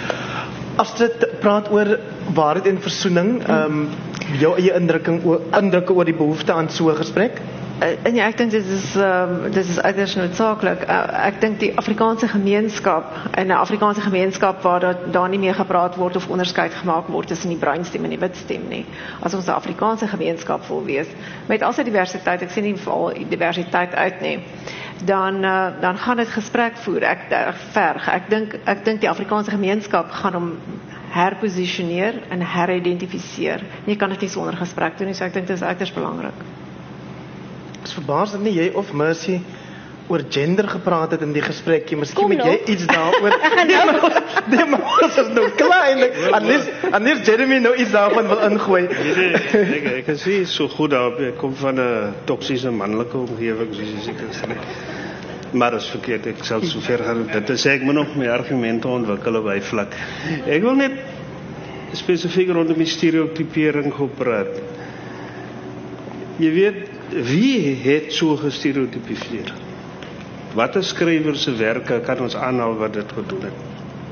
As dit praat oor waarheid en versoening, ehm um, jou eie indrukking oor indrukke oor die behoefte aan so 'n gesprek? En ja, ek dink dit is um, dit is uiters noodsaaklik. Uh, ek dink die Afrikaanse gemeenskap en 'n Afrikaanse gemeenskap waar daar daar nie meer gepraat word of onderskeid gemaak word tussen die bruin stem en die wit stem nie. As ons 'n Afrikaanse gemeenskap wil wees met al sy diversiteit, ek sien nie val diversiteit uit nie. Dan uh, dan gaan dit gesprek voer. Ek uh, verg. Ek dink ek dink die Afrikaanse gemeenskap gaan hom herposisioneer en heridentifiseer. Jy kan dit nie sonder gesprek doen nie, so ek dink dit is uiters belangrik. Ek is verbaas dat nie jy of Mercy oor gender gepraat het in die gesprekkie. Miskien moet jy iets daaroor. Nee, maar, nee, maar ons is nou klaar eintlik. Anders anders Jeremy nou iets daarvan wil ingooi. Nee, nee, ek ek sê so goed daarop. Ek kom van 'n toksiese manlike omgewing, soos jy seker sê. Maar as verkeerd, ek sal so ver gaan. Dit is ek moet nog my argumente ontwikkel op hy vlak. Ek wil net spesifiek rondom die stereotipering gepraat. Jy weet, wie het so gestereotipiseer? Watter skrywers se werke kan ons aanhaal wat dit gedoen het?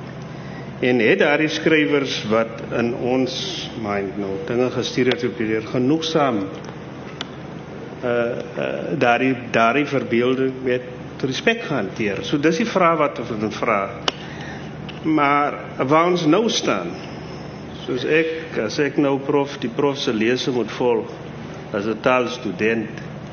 En het daardie skrywers wat in ons mind nou dinge gestereotipiseer genoegsaam uh, uh, daardie daardie verbeelding met respek gehanteer? So dis die vraag wat ons moet vra. Maar waar ons nou staan, soos ek, as ek nou prof, die prof se lese moet volg, as 'n taalstudent,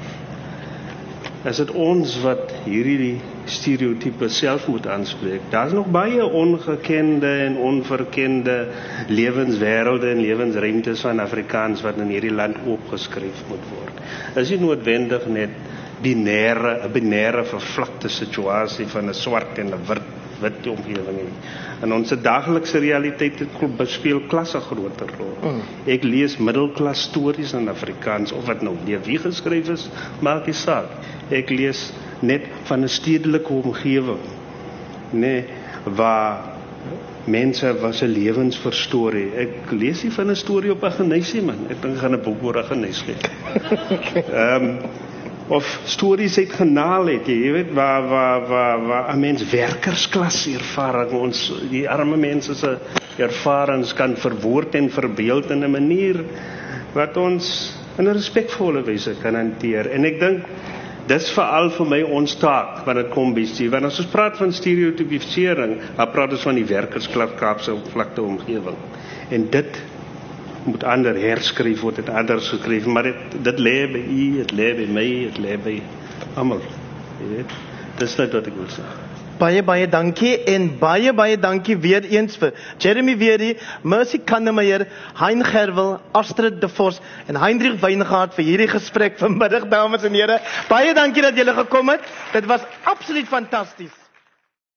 is dit ons wat hierdie stereotype self moet aanspreek. Daar's nog baie ongekende en onverkende lewenswêrelde en lewensruimtes van Afrikaans wat in hierdie land opgeskryf moet word. Is nie noodwendig net binêre, 'n binêre vervlakte situasie van 'n swart en 'n wit wit omgewing nie. In ons daaglikse realiteit speel klasse 'n groter rol. Mm. Ek lees middelklas stories in Afrikaans, of wat nou deur wie geskryf is, maak nie saak. Ek lees net van 'n stedelike omgewing, nee, waar mense was 'n lewensverstorie. Ek lees nie van 'n storie op 'n geneesieman. Ek dink gaan 'n boek oor 'n geneesieman. Ehm um, of stories uit genaal het, jy weet, waar waar waar waar 'n mens werkersklas ervaring, ons die arme mense se ervarings kan verwoord en verbeeld in 'n manier wat ons in 'n respekvolle wyse kan hanteer. En ek dink dis veral vir my ons taak wanneer dit kom by, want as ons praat van stereotipifisering, dan praat ons van die werkersklas Kaapse vlakte omgewing. En dit moet ander herskryf word, dit anders geskryf, maar dit dit lê by u, dit lê by my, dit lê by almal. Jy weet, dis net wat ek wil sê. Baie baie dankie en baie baie dankie weer eens vir Jeremy Weery, Mercy Kannemeyer, Hein Gerwel, Astrid de Vos en Hendrik Wyngaard vir hierdie gesprek vanmiddag, dames en here. Baie dankie dat julle gekom het. Dit was absoluut fantasties.